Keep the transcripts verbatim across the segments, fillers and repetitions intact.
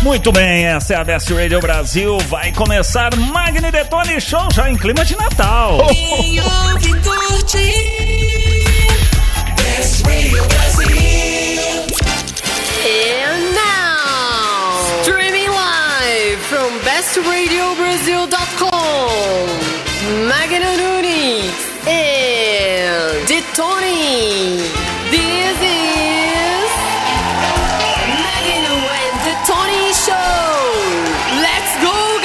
Muito bem, essa é a Best Radio Brasil. Vai começar Magno e Detone Show já em clima de Natal. Quem ouve curte Best Radio Brasil. And now, streaming live from best radio brazil dot com, Magno Nunes and Detone. This is Magno and Detone Show. Let's go,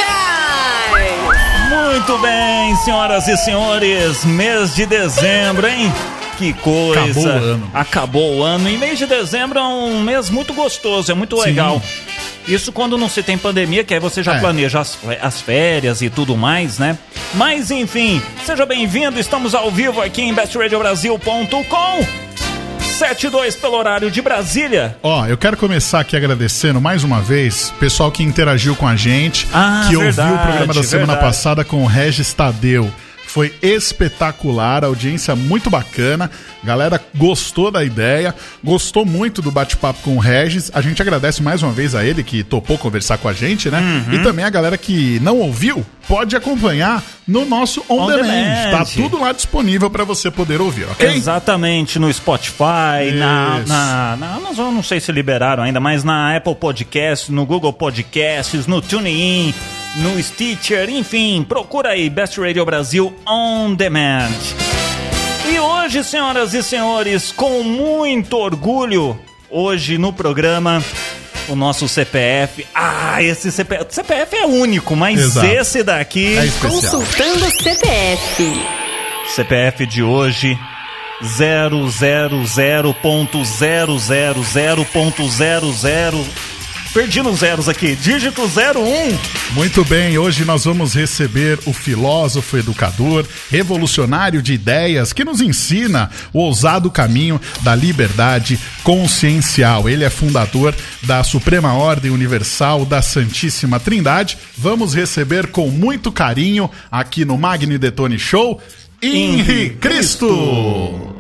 guys! Muito bem, senhoras e senhores, mês de dezembro, hein? Que coisa. Acabou o ano. Acabou o ano. E mês de dezembro é um mês muito gostoso, é muito legal. Sim. Isso quando não se tem pandemia, que aí você já é. planeja as, as férias e tudo mais, né? Mas enfim, seja bem-vindo, estamos ao vivo aqui em best radio brasil ponto com. sete e dois pelo horário de Brasília. Ó, eu quero começar aqui agradecendo mais uma vez o pessoal que interagiu com a gente, ah, que verdade, ouviu o programa da semana verdade. passada com o Regis Tadeu. Foi espetacular, a audiência muito bacana, a galera gostou da ideia, gostou muito do bate-papo com o Regis. A gente agradece mais uma vez a ele que topou conversar com a gente, né? Uhum. E também a galera que não ouviu, pode acompanhar no nosso On, On Demand. Demand. Tá tudo lá disponível para você poder ouvir, ok? Exatamente, no Spotify, na, na, na Amazon, não sei se liberaram ainda, mas na Apple Podcasts, no Google Podcasts, no TuneIn, no Stitcher, enfim, procura aí Best Radio Brasil On Demand. E hoje, senhoras e senhores, com muito orgulho, hoje no programa, o nosso C P F. Ah, esse C P F, C P F é único, mas Exato. esse daqui... É especial. Consultando C P F. C P F de hoje, zero zero zero ponto zero zero zero ponto zero zero... Perdi nos zeros aqui, dígito zero um. Muito bem, hoje nós vamos receber o filósofo, educador, revolucionário de ideias, que nos ensina o ousado caminho da liberdade consciencial. Ele é fundador da Suprema Ordem Universal da Santíssima Trindade. Vamos receber com muito carinho, aqui no Magno e Detone Show, Henri Cristo.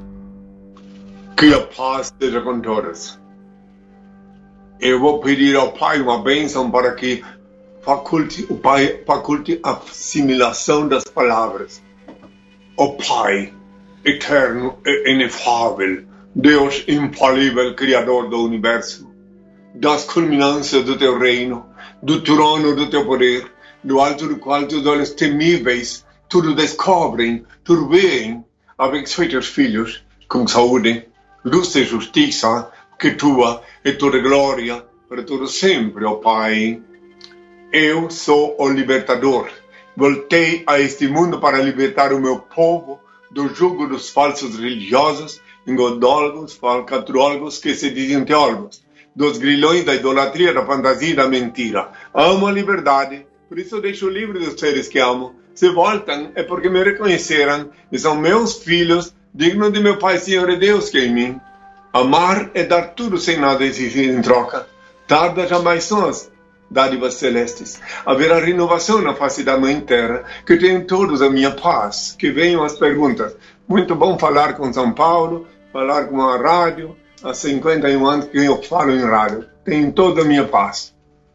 Que a paz esteja com todos. Eu vou pedir ao Pai uma bênção para que faculte o Pai faculte a assimilação das palavras. Ó Pai, eterno e inefável, Deus infalível, Criador do Universo, das culminâncias do Teu reino, do trono do Teu poder, do alto do qual Teus olhos temíveis tudo descobrem, tudo veem, abençoe Teus filhos com saúde, luz e justiça, que Tua é toda glória para todo sempre, ó Pai. Eu sou o libertador. Voltei a este mundo para libertar o meu povo do jugo dos falsos religiosos, engodólogos, falcatrólogos que se dizem teólogos, dos grilhões da idolatria, da fantasia e da mentira. Amo a liberdade, por isso deixo livre dos seres que amo. Se voltam é porque me reconheceram e são meus filhos, dignos de meu Pai, Senhor e Deus que é em mim. Amar é dar tudo sem nada exigir em troca. Tarda jamais são as dádivas celestes. Haverá renovação na face da Mãe Terra, que tenham todos a minha paz. Que venham as perguntas. Muito bom falar com São Paulo, falar com a rádio. Há cinquenta e um anos que eu falo em rádio. Tenham toda a minha paz.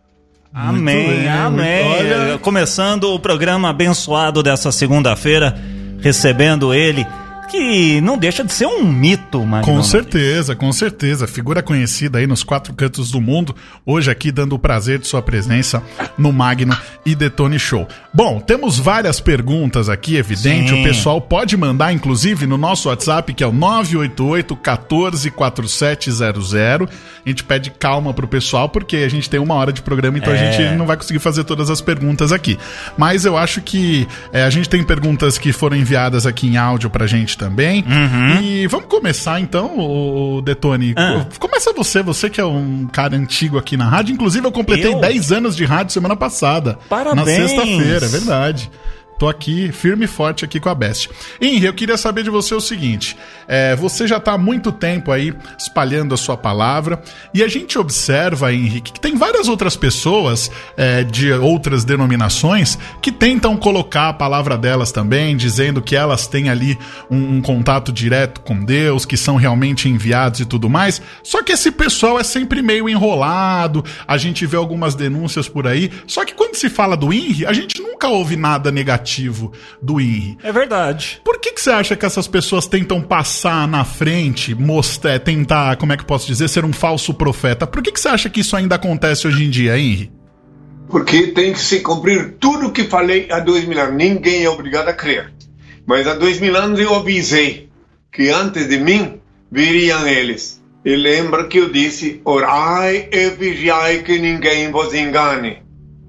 Amém, bem, amém. Olha... Começando o programa abençoado dessa segunda-feira, recebendo ele, que não deixa de ser um mito, Magno. Com certeza, com certeza. Figura conhecida aí nos quatro cantos do mundo. Hoje aqui dando o prazer de sua presença no Magno e Detone Show. Bom, temos várias perguntas aqui, evidente. Sim. O pessoal pode mandar, inclusive, no nosso WhatsApp, que é o nove oito oito, um quatro, quatro sete zero zero. A gente pede calma pro pessoal, porque a gente tem uma hora de programa, então é. a gente não vai conseguir fazer todas as perguntas aqui. Mas eu acho que é, a gente tem perguntas que foram enviadas aqui em áudio pra gente também. Uhum. E vamos começar então, o Detone. Ah. Começa você, você que é um cara antigo aqui na rádio. Inclusive eu completei eu? dez anos de rádio semana passada. Parabéns. Na sexta-feira, é verdade. tô aqui, firme e forte aqui com a Best. Henri, eu queria saber de você o seguinte, é, você já tá há muito tempo aí espalhando a sua palavra, e a gente observa, Henri, que tem várias outras pessoas é, de outras denominações que tentam colocar a palavra delas também, dizendo que elas têm ali um, um contato direto com Deus, que são realmente enviados e tudo mais, só que esse pessoal é sempre meio enrolado, a gente vê algumas denúncias por aí, só que quando se fala do I N R I, a gente nunca ouve nada negativo do I N R I. É verdade. Por que que você acha que essas pessoas tentam passar na frente, mostrar, tentar, como é que eu posso dizer, ser um falso profeta? Por que que você acha que isso ainda acontece hoje em dia, I N R I? Porque tem que se cumprir tudo o que falei há dois mil anos. Ninguém é obrigado a crer. Mas há dois mil anos eu avisei que antes de mim viriam eles. E lembra que eu disse, orai e vigiai que ninguém vos engane.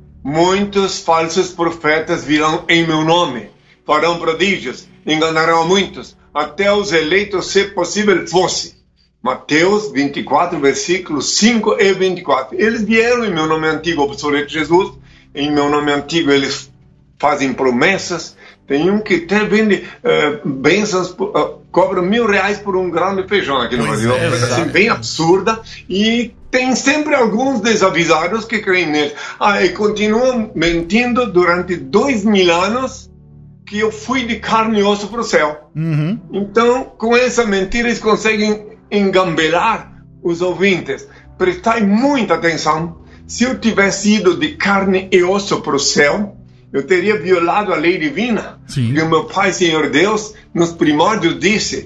Muitos falsos profetas virão em meu nome, farão prodígios, enganarão a muitos, até os eleitos, se possível fosse. Mateus vinte e quatro, versículos cinco e vinte e quatro. Eles vieram em meu nome antigo, obsoleto Jesus. Em meu nome antigo eles fazem promessas. Tem um que até vende uh, bênçãos, uh, cobra mil reais por um grão de feijão aqui no Brasil. É, assim, bem absurda. E tem sempre alguns desavisados que creem nele. Ah, e continuam mentindo durante dois mil anos que eu fui de carne e osso para o céu. Uhum. Então, com essa mentira, eles conseguem engambelar os ouvintes. Prestai muita atenção. Se eu tivesse ido de carne e osso para o céu, eu teria violado a lei divina. Sim. Porque o meu Pai, Senhor Deus, nos primórdios disse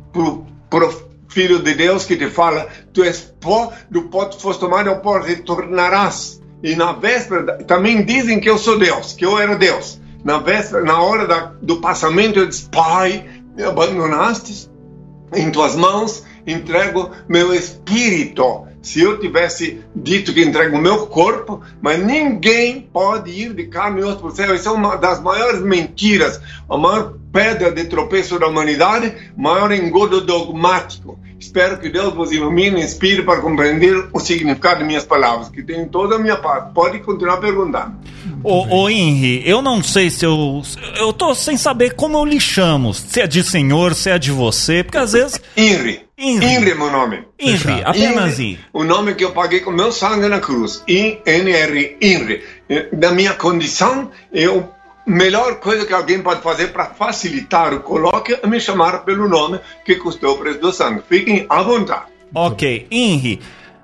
para o Filho de Deus que te fala, tu és pó, do pó tu foste tomado, ao pó retornarás. E na véspera, também dizem que eu sou Deus, que eu era Deus. Na véspera, na hora da, do passamento, eu disse, Pai, me abandonaste, em tuas mãos entrego meu espírito. Se eu tivesse dito que entrego o meu corpo, mas ninguém pode ir de carne e osso para o céu. Isso é uma das maiores mentiras, a maior pedra de tropeço da humanidade, maior engodo dogmático. Espero que Deus vos ilumine e inspire para compreender o significado de minhas palavras, que tem toda a minha parte. Pode continuar perguntando. Ô, ô Henri, eu não sei se eu... Eu tô sem saber como eu lhe chamo. Se é de senhor, se é de você, porque às vezes... Henri. Henri é meu nome. Henri, apenas Henri. O nome que eu paguei com meu sangue na cruz. I N R, Henri. Da minha condição, eu... melhor coisa que alguém pode fazer para facilitar o colóquio é me chamar pelo nome que custou o preço do sangue. Fiquem à vontade. Ok, Henri,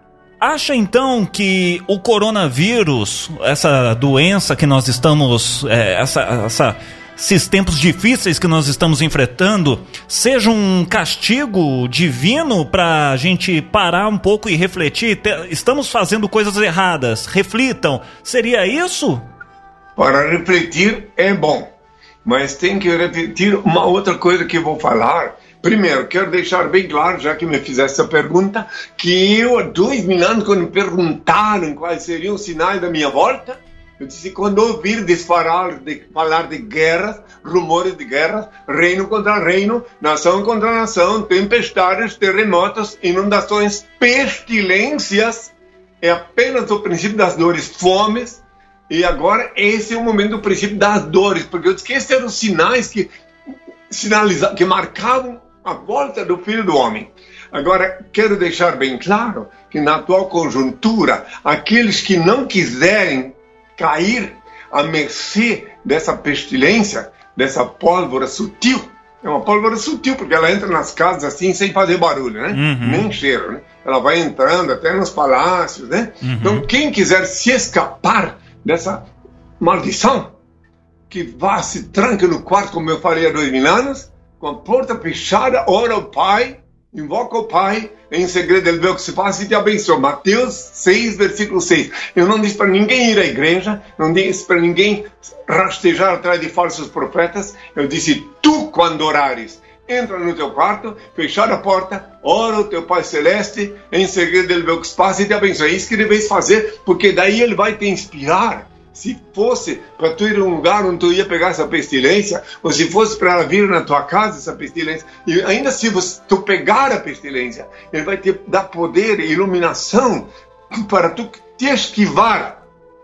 acha então que o coronavírus, essa doença que nós estamos, é, essa, essa, esses tempos difíceis que nós estamos enfrentando, seja um castigo divino para a gente parar um pouco e refletir? Estamos fazendo coisas erradas, reflitam. Seria isso? Para refletir é bom, mas tem que refletir uma outra coisa que eu vou falar. Primeiro, quero deixar bem claro, já que me fizesse essa pergunta, que eu há dois mil anos, quando me perguntaram quais seriam os sinais da minha volta, eu disse, quando ouvir falar de, falar de guerras, rumores de guerras, reino contra reino, nação contra nação, tempestades, terremotos, inundações, pestilências, é apenas o princípio das dores, fomes. E agora esse é o momento do princípio das dores, porque eu disse que esses eram os sinais que, sinaliza, que marcavam a volta do Filho do Homem. Agora, quero deixar bem claro que na atual conjuntura, aqueles que não quiserem cair à mercê dessa pestilência, dessa pólvora sutil, é uma pólvora sutil, porque ela entra nas casas assim, sem fazer barulho, né? Uhum. Nem cheiro, né? Ela vai entrando até nos palácios, né? Uhum. Então, quem quiser se escapar dessa maldição, que vá, se tranque no quarto, como eu falei há dois mil anos, com a porta fechada, ora ao Pai, invoca o Pai, em segredo ele vê o que se faz e te abençoa. Mateus seis, versículo seis. Eu não disse para ninguém ir à igreja, não disse para ninguém rastejar atrás de falsos profetas, eu disse, tu quando orares, entra no teu quarto, fechar a porta, ora o teu Pai Celeste, em segredo ele vê o que se passa e te abençoa. É isso que deveis fazer, porque daí ele vai te inspirar. Se fosse para tu ir a um lugar onde tu ia pegar essa pestilência, ou se fosse para ela vir na tua casa, essa pestilência, e ainda se você, tu pegar a pestilência, ele vai te dar poder e iluminação para tu te esquivar.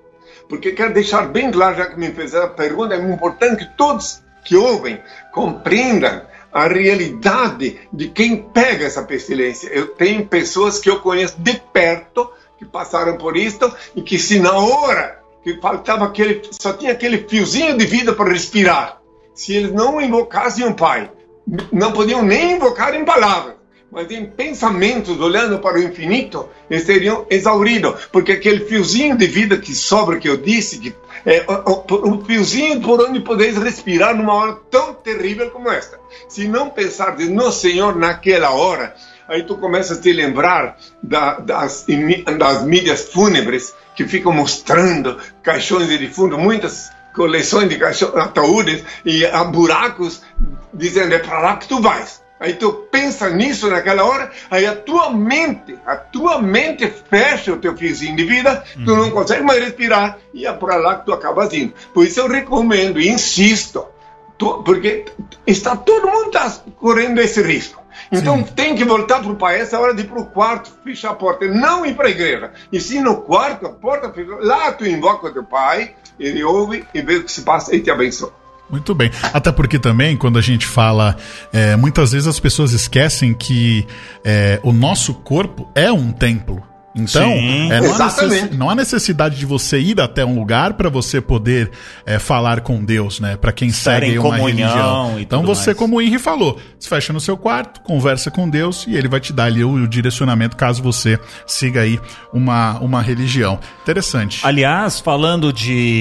porque quero deixar bem claro, já que me fez a pergunta, é importante que todos que ouvem compreendam a realidade de quem pega essa pestilência. Eu tenho pessoas que eu conheço de perto, que passaram por isto, e que se na hora que faltava aquele, só tinha aquele fiozinho de vida para respirar, se eles não invocassem o Pai, não podiam nem invocar em palavras, mas em pensamentos, olhando para o infinito, eles seriam exauridos, porque aquele fiozinho de vida que sobra, que eu disse, que é um fiozinho por onde podeis respirar numa hora tão terrível como esta. Se não pensar no Senhor naquela hora, aí tu começa a te lembrar da, das, das mídias fúnebres que ficam mostrando caixões de defunto, muitas coleções de caixões, ataúdes e há buracos, dizendo, é para lá que tu vais. Aí tu pensa nisso naquela hora, aí a tua mente, a tua mente fecha o teu fiozinho de vida, uhum. Tu não consegue mais respirar, e é para lá que tu acabas indo. Por isso eu recomendo, insisto, tu, porque está, todo mundo está correndo esse risco. Então sim, tem que voltar para o pai, essa hora de ir para o quarto, fechar a porta, não ir para a igreja. E se no quarto, a porta fica, lá tu invoca o teu pai, ele ouve e vê o que se passa e te abençoa. Muito bem. Até porque também, quando a gente fala, é, muitas vezes as pessoas esquecem que é, o nosso corpo é um templo. Então, é, não, há necess... não há necessidade de você ir até um lugar para você poder é, falar com Deus, né? Para quem Estar segue uma religião. Então você, mais. como o Henry falou, se fecha no seu quarto, conversa com Deus e ele vai te dar ali o, o direcionamento caso você siga aí uma, uma religião. Interessante. Aliás, falando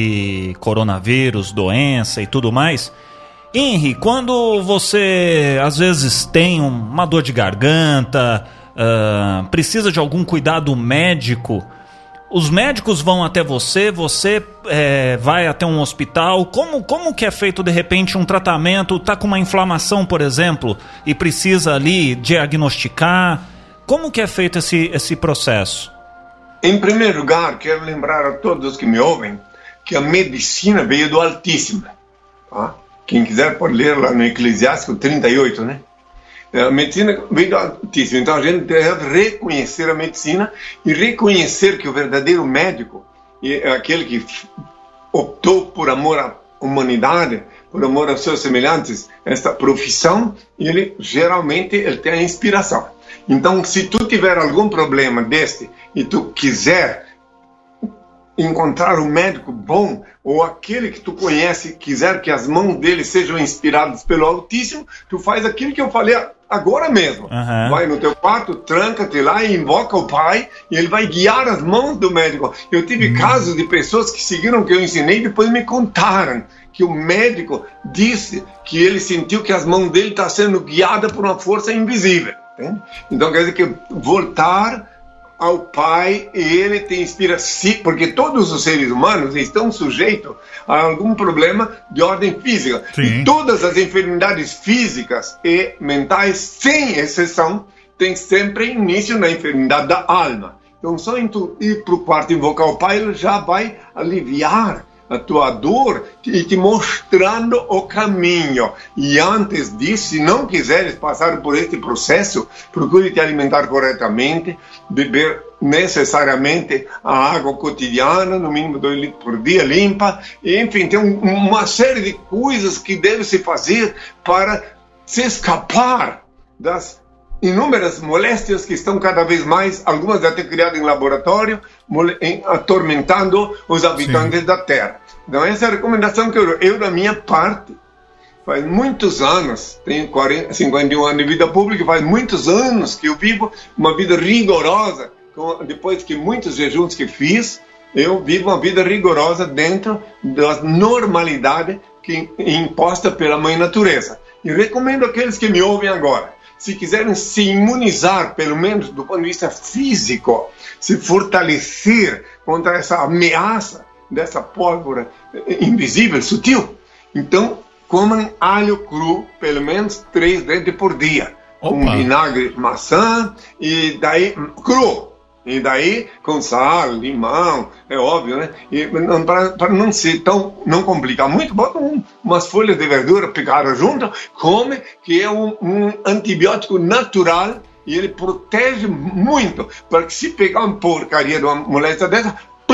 de coronavírus, doença e tudo mais, Henry, quando você às vezes tem uma dor de garganta, Uh, precisa de algum cuidado médico, os médicos vão até você, você é, vai até um hospital, como, como que é feito de repente um tratamento, está com uma inflamação, por exemplo, e precisa ali diagnosticar, como que é feito esse, esse processo? Em primeiro lugar, quero lembrar a todos que me ouvem que a medicina veio do Altíssimo, tá? Quem quiser pode ler lá no Eclesiástico trinta e oito, né? A medicina veio do Altíssimo, então a gente deve reconhecer a medicina e reconhecer que o verdadeiro médico é aquele que optou por amor à humanidade, por amor aos seus semelhantes, esta profissão, e ele geralmente ele tem a inspiração. Então, se tu tiver algum problema deste e tu quiser encontrar um médico bom, ou aquele que tu conhece, quiser que as mãos dele sejam inspiradas pelo Altíssimo, tu faz aquilo que eu falei agora mesmo. Uhum. Vai no teu quarto, tranca-te lá e invoca o Pai, e ele vai guiar as mãos do médico. Eu tive uhum. casos de pessoas que seguiram o que eu ensinei e depois me contaram que o médico disse que ele sentiu que as mãos dele estão sendo guiadas por uma força invisível. Entende? Então quer dizer que voltar ao Pai, e ele te inspira, sim, porque todos os seres humanos estão sujeitos a algum problema de ordem física. Sim. E todas as enfermidades físicas e mentais, sem exceção, têm sempre início na enfermidade da alma. Então, só ir para o quarto e invocar o Pai, ele já vai aliviar a tua dor e te mostrando o caminho. E antes disso, se não quiseres passar por este processo, procure te alimentar corretamente, beber necessariamente a água cotidiana, no mínimo dois litros por dia, limpa, e, enfim, tem um, uma série de coisas que deve se fazer para se escapar das inúmeras moléstias que estão cada vez mais, algumas até criadas em laboratório, atormentando os habitantes Sim. da Terra. Então essa é a recomendação que eu, eu da minha parte, faz muitos anos, tenho quarenta, cinquenta e um anos de vida pública, faz muitos anos que eu vivo uma vida rigorosa, com, depois que muitos jejuns que fiz, eu vivo uma vida rigorosa dentro da normalidade que, imposta pela Mãe Natureza. E recomendo àqueles que me ouvem agora, se quiserem se imunizar, pelo menos do ponto de vista físico, se fortalecer contra essa ameaça dessa pólvora invisível, sutil, então comam alho cru, pelo menos três dentes por dia. Opa. Com vinagre de maçã, e daí cru. E daí, com sal, limão, é óbvio, né? Para não ser tão, não complicar muito, bota um, umas folhas de verdura picadas junto, come, que é um, um antibiótico natural, e ele protege muito, para que se pegar uma porcaria de uma moléstia dessa, pum,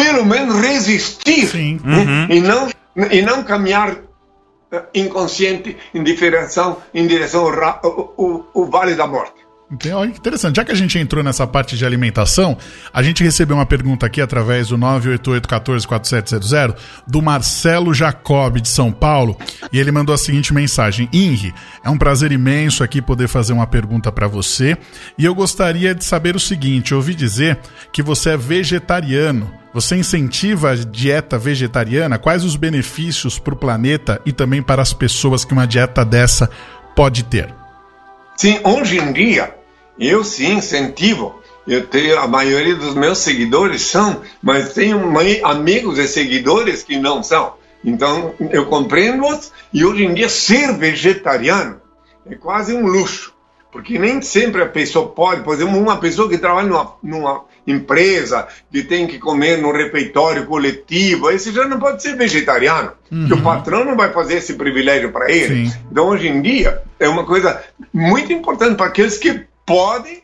pelo menos resistir. Sim. Né? Uhum. E, não, e não caminhar uh, inconsciente em direção, em direção ao, ra- ao, ao, ao Vale da Morte. Então, olha que interessante. Já que a gente entrou nessa parte de alimentação, a gente recebeu uma pergunta aqui através do nove oito oito um quatro quatro sete zero zero do Marcelo Jacob de São Paulo, e ele mandou a seguinte mensagem: Inri, é um prazer imenso aqui poder fazer uma pergunta para você, e eu gostaria de saber o seguinte: eu ouvi dizer que você é vegetariano. Você incentiva a dieta vegetariana? Quais os benefícios para o planeta e também para as pessoas que uma dieta dessa pode ter? Sim, hoje em dia, eu sim incentivo. Eu tenho, a maioria dos meus seguidores são, mas tenho mai- amigos e seguidores que não são. Então, eu compreendo-os, e hoje em dia ser vegetariano é quase um luxo. Porque nem sempre a pessoa pode, por exemplo, uma pessoa que trabalha numa, numa empresa, que tem que comer no refeitório coletivo, esse já não pode ser vegetariano, uhum. porque o patrão não vai fazer esse privilégio para ele. Sim. Então, hoje em dia, é uma coisa muito importante para aqueles que podem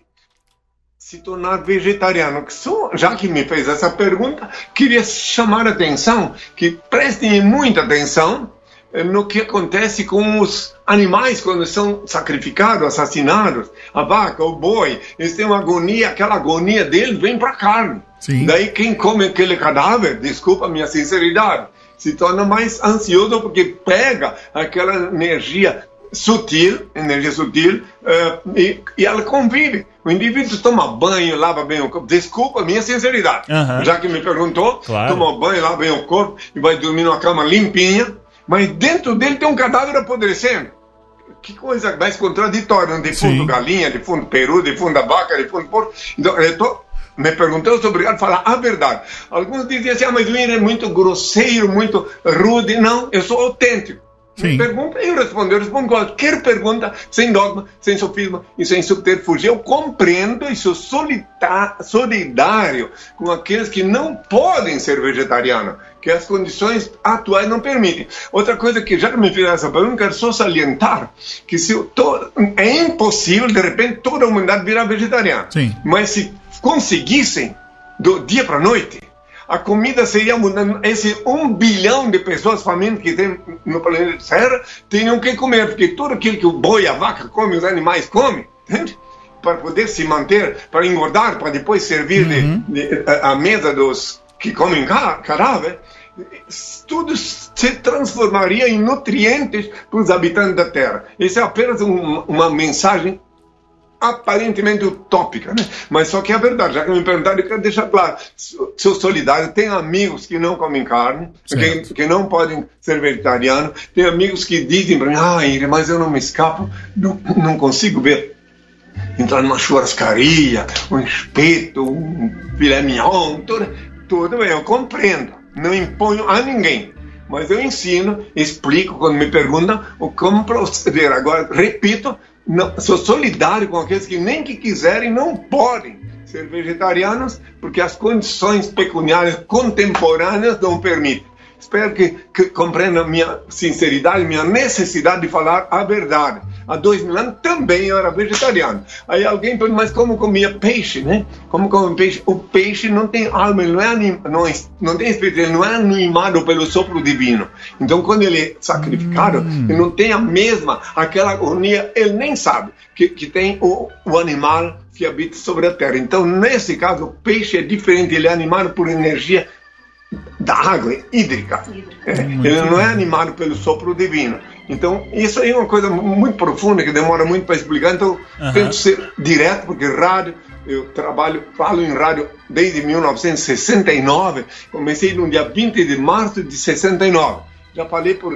se tornar vegetariano. Que são, já que me fez essa pergunta, queria chamar a atenção, que prestem muita atenção no que acontece com os animais quando são sacrificados, assassinados. A vaca, o boi, eles têm uma agonia, aquela agonia deles vem para a carne. Sim. Daí quem come aquele cadáver, desculpa a minha sinceridade, se torna mais ansioso porque pega aquela energia sutil, energia sutil, uh, e, e ela convive. O indivíduo toma banho, lava bem o corpo. Desculpa a minha sinceridade. Uhum. Já que me perguntou, claro. Toma banho, lava bem o corpo e vai dormir numa cama limpinha. Mas dentro dele tem um cadáver apodrecendo. Que coisa mais contraditória. Um defunto Sim. galinha, defunto peru, defunto vaca, defunto porco. Então, eu tô me perguntando, eu sou obrigado a falar a verdade. Alguns dizem assim, ah, mas o Inri é muito grosseiro, muito rude. Não, eu sou autêntico. Sim. Me pergunta e eu respondo. Eu respondo qualquer pergunta, sem dogma, sem sofisma e sem subterfúgio. Eu compreendo e sou solita- solidário com aqueles que não podem ser vegetarianos, que as condições atuais não permitem. Outra coisa que, já que me fizeram essa pergunta, quero só salientar que se to- é impossível, de repente, toda a humanidade virar vegetariana. Sim. Mas se conseguissem, do dia para a noite, a comida seria mudando. Esse um bilhão de pessoas famintas que tem no planeta Terra teriam que comer, porque tudo aquilo que o boi, a vaca come, os animais comem, entende? Para poder se manter, para engordar, para depois servir uhum. de, de, a, a mesa dos que comem cadáver, tudo se transformaria em nutrientes para os habitantes da Terra. Isso é apenas um, uma mensagem aparentemente utópica, né? Mas só que é verdade. Já que me perguntaram, eu quero deixar claro, sou solidário, tenho amigos que não comem carne, que, que não podem ser vegetarianos, tenho amigos que dizem para mim, ah, Inri, mas eu não me escapo, não, não consigo ver entrar numa churrascaria, um espeto, um filé mignon, tudo, tudo bem, eu compreendo, não imponho a ninguém. Mas eu ensino, explico quando me perguntam como proceder. Agora, repito, não, sou solidário com aqueles que nem que quiserem não podem ser vegetarianos porque as condições pecuniárias contemporâneas não permitem. Espero que, que compreendam minha sinceridade, minha necessidade de falar a verdade. Há dois mil anos também eu era vegetariano. Aí alguém pergunta, mas como comia peixe, né? Como come peixe? O peixe não tem alma, ele não, é anim, não, é, não tem espírito, ele não é animado pelo sopro divino. Então, quando ele é sacrificado, hum. ele não tem a mesma, aquela agonia, ele nem sabe que, que tem o, o animal que habita sobre a terra. Então, nesse caso, o peixe é diferente, ele é animado por energia da água hídrica. É, ele não é animado pelo sopro divino. Então, isso aí é uma coisa muito profunda que demora muito para explicar. Então, uhum. tento ser direto, porque rádio, eu trabalho, falo em rádio desde mil novecentos e sessenta e nove. Comecei no dia vinte de março de sessenta e nove. Já falei por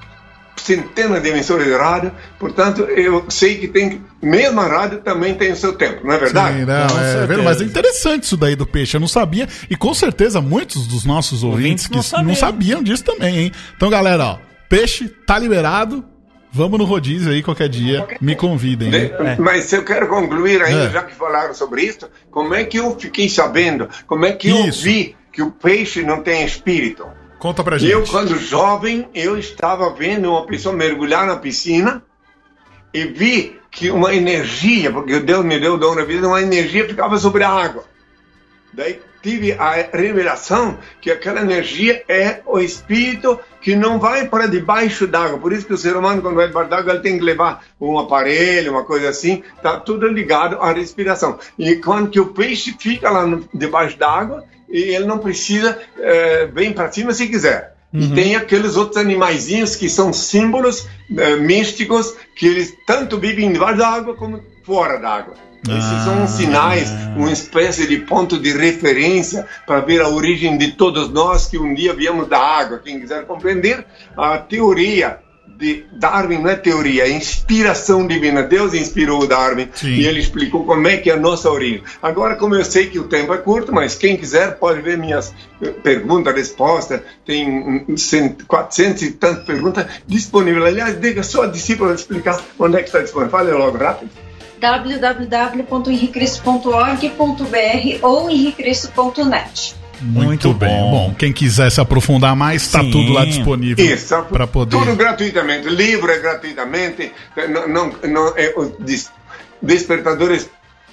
centenas de emissoras de rádio, portanto, eu sei que tem, mesmo a rádio também tem o seu tempo, não é verdade? Sim, não, é verdade, mas é interessante isso daí do peixe, eu não sabia, e com certeza muitos dos nossos ouvintes, ouvintes que não, sabiam. não sabiam disso também, hein? Então, galera, ó, peixe tá liberado, vamos no rodízio aí qualquer dia, me convidem. De, é. Mas eu quero concluir ainda, é. já que falaram sobre isso, como é que eu fiquei sabendo, como é que isso. eu vi que o peixe não tem espírito? Conta pra gente. Eu, quando jovem, eu estava vendo uma pessoa mergulhar na piscina e vi que uma energia, porque Deus me deu o dom da vida, uma energia ficava sobre a água. Daí tive a revelação que aquela energia é o espírito que não vai para debaixo d'água. Por isso que o ser humano, quando vai debaixo d'água, ele tem que levar um aparelho, uma coisa assim. Está tudo ligado à respiração. E quando que o peixe fica lá no, debaixo d'água, e ele não precisa é, bem para cima se quiser. Uhum. E tem aqueles outros animaizinhos que são símbolos é, místicos, que eles tanto vivem debaixo d'água como fora d'água. Esses ah, são sinais, uma espécie de ponto de referência para ver a origem de todos nós que um dia viemos da água. Quem quiser compreender, a teoria de Darwin não é teoria, é inspiração divina. Deus inspirou o Darwin. Sim. E ele explicou como é que é a nossa origem. Agora, como eu sei que o tempo é curto, mas quem quiser pode ver minhas perguntas, respostas. Tem quatrocentas e tantas perguntas disponíveis. Aliás, deixa só a discípula explicar onde é que está disponível. Fale logo, rápido. w w w ponto henri cristo ponto org ponto b r ou henri cristo ponto net. Muito, Muito bem. bom. Bom, quem quiser se aprofundar mais, está tudo lá disponível para poder. Tudo gratuitamente, livro é gratuitamente, não, não, não é, os des, despertadores.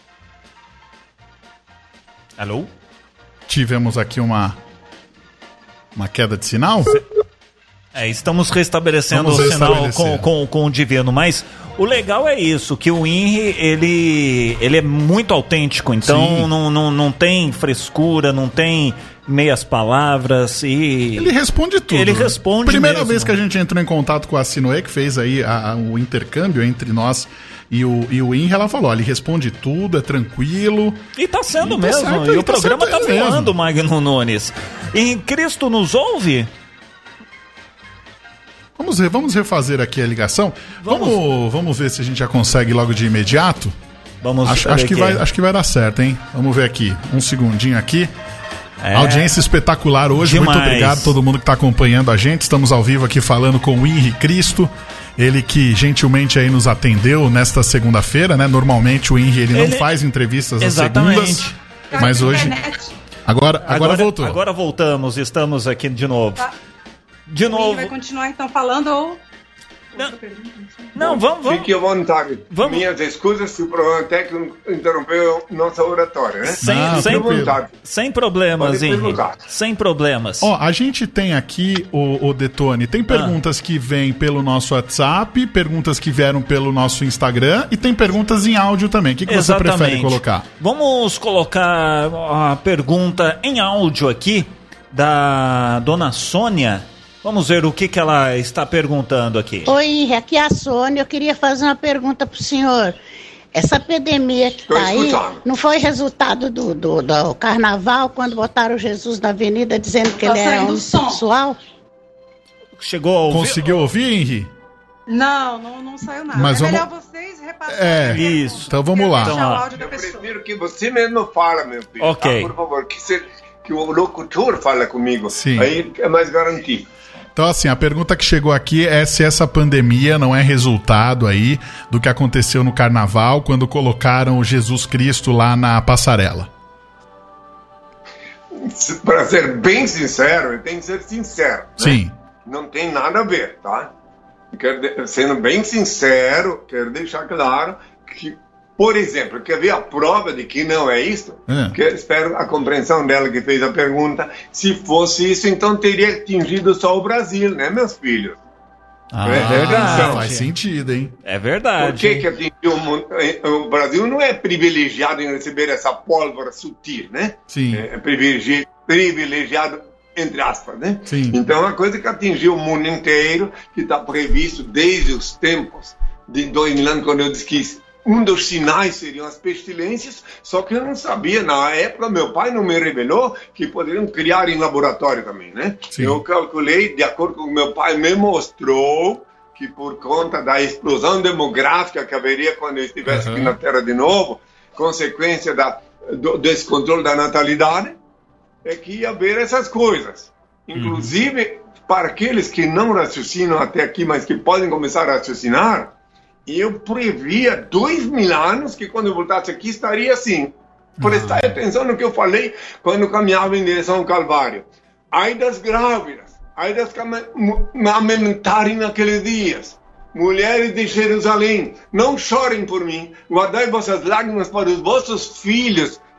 Alô? Tivemos aqui uma uma queda de sinal? É, estamos restabelecendo Vamos o sinal restabelecer. com, com, com o divino, mas o legal é isso, que o Henry, ele, ele é muito autêntico, então não, não, não tem frescura, não tem meias palavras e... Ele responde tudo. Ele responde Primeira mesmo. vez que a gente entrou em contato com a Sinoe, que fez aí a, a, o intercâmbio entre nós e o, e o Henry, ela falou, ó, ele responde tudo, é tranquilo. E tá sendo E tá mesmo, certo, e e o tá programa certo tá ele voando, mesmo. Magno Nunes. Em Cristo nos ouve? Vamos, re- vamos refazer aqui a ligação. Vamos. Vamos, vamos ver se a gente já consegue logo de imediato. Vamos Acho, ver acho, que aqui. vai, acho que vai dar certo, hein? Vamos ver aqui. Um segundinho aqui. É. Audiência espetacular hoje. Demais. Muito obrigado a todo mundo que está acompanhando a gente. Estamos ao vivo aqui falando com o Henri Cristo. Ele que gentilmente aí nos atendeu nesta segunda-feira, né? Normalmente o Henri ele, Ele- não faz entrevistas às Exatamente. segundas. Mas hoje... Agora, agora, voltou. Agora voltamos, estamos aqui de novo. Tá. De O Henri novo. vai continuar então falando ou... Não, não vamos, vamos. Fique à vontade. Vamos. Minhas escusas se o problema técnico interrompeu nossa oratória, né? Sem, Ah, sem, Fique à vontade. sem problemas, Pode Henri. perguntar. Sem problemas. Ó, a gente tem aqui, o, o Detone, tem perguntas que vêm pelo nosso WhatsApp, perguntas que vieram pelo nosso Instagram e tem perguntas em áudio também. O que, que você prefere colocar? Vamos colocar a pergunta em áudio aqui da dona Sônia. Vamos ver o que, que ela está perguntando aqui. Oi, Henri, aqui é a Sônia. Eu queria fazer uma pergunta pro senhor. Essa epidemia que Tô tá aí, escutando. não foi resultado do, do, do carnaval, quando botaram Jesus na avenida dizendo que Tá ele era saindo som. homossexual? Chegou a ouvir? Conseguiu ouvir, Henri? Não, não, não saiu nada. Mas é vamos- melhor vocês repassarem. É, a pergunta. isso. Então vamos lá. Deixar Então, o ó. áudio da Eu pessoa. prefiro que você mesmo fala, meu filho. Ok. Tá? Por favor, que, se, que o locutor fala comigo. Sim. Aí é mais garantido. Então, assim, a pergunta que chegou aqui é se essa pandemia não é resultado aí do que aconteceu no carnaval, quando colocaram o Jesus Cristo lá na passarela. Para ser bem sincero, eu tenho que ser sincero. né? Sim. Não tem nada a ver, tá? Quero de- sendo bem sincero, quero deixar claro que, por exemplo, quer ver a prova de que não é isso? É. Que eu espero a compreensão dela que fez a pergunta. Se fosse isso, então teria atingido só o Brasil, né, meus filhos? Ah, É verdade. Faz sentido, hein? É verdade. Por que, que atingiu o mundo? O Brasil não é privilegiado em receber essa pólvora sutil, né? Sim. É privilegi- privilegiado, entre aspas, né? Sim. Então, é uma coisa que atingiu o mundo inteiro, que está previsto desde os tempos de dois mil anos, quando eu disse que um dos sinais seriam as pestilências, só que eu não sabia, na época, meu pai não me revelou que poderiam criar em laboratório também, né? Sim. Eu calculei, de acordo com o que meu pai me mostrou, que por conta da explosão demográfica que haveria quando eu estivesse Uhum. aqui na Terra de novo, consequência da, do descontrole da natalidade, é que ia haver essas coisas. Inclusive, para aqueles que não raciocinam até aqui, mas que podem começar a raciocinar, eu previa dois mil anos que quando eu voltasse aqui estaria assim. Prestai atenção no que eu falei quando caminhava em direção ao Calvário. Ai das grávidas, ai das que ama- mu- amamentarem naqueles dias. Mulheres de Jerusalém, não chorem por mim, guardai vossas lágrimas para os vossos filhos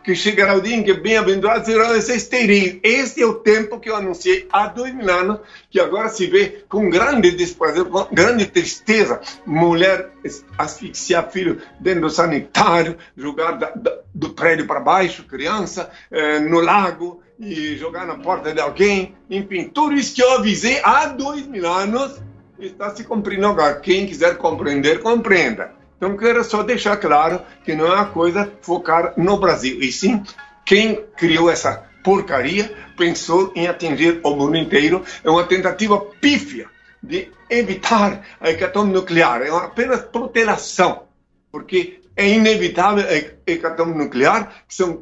que chegará o dia em que bem-aventurados serão os esteris. Este é o tempo que eu anunciei há dois mil anos, que agora se vê com grande desprazer, com grande tristeza, mulher asfixiar filho dentro do sanitário, jogar da, da, do prédio para baixo, criança, eh, no lago, e jogar na porta de alguém, enfim, tudo isso que eu avisei há dois mil anos está se cumprindo agora. Quem quiser compreender, compreenda. Então, quero só deixar claro que não é uma coisa focar no Brasil, e sim, quem criou essa porcaria pensou em atingir o mundo inteiro. É uma tentativa pífia de evitar a hecatombe nuclear, é apenas protelação, porque é inevitável a hecatombe nuclear, que são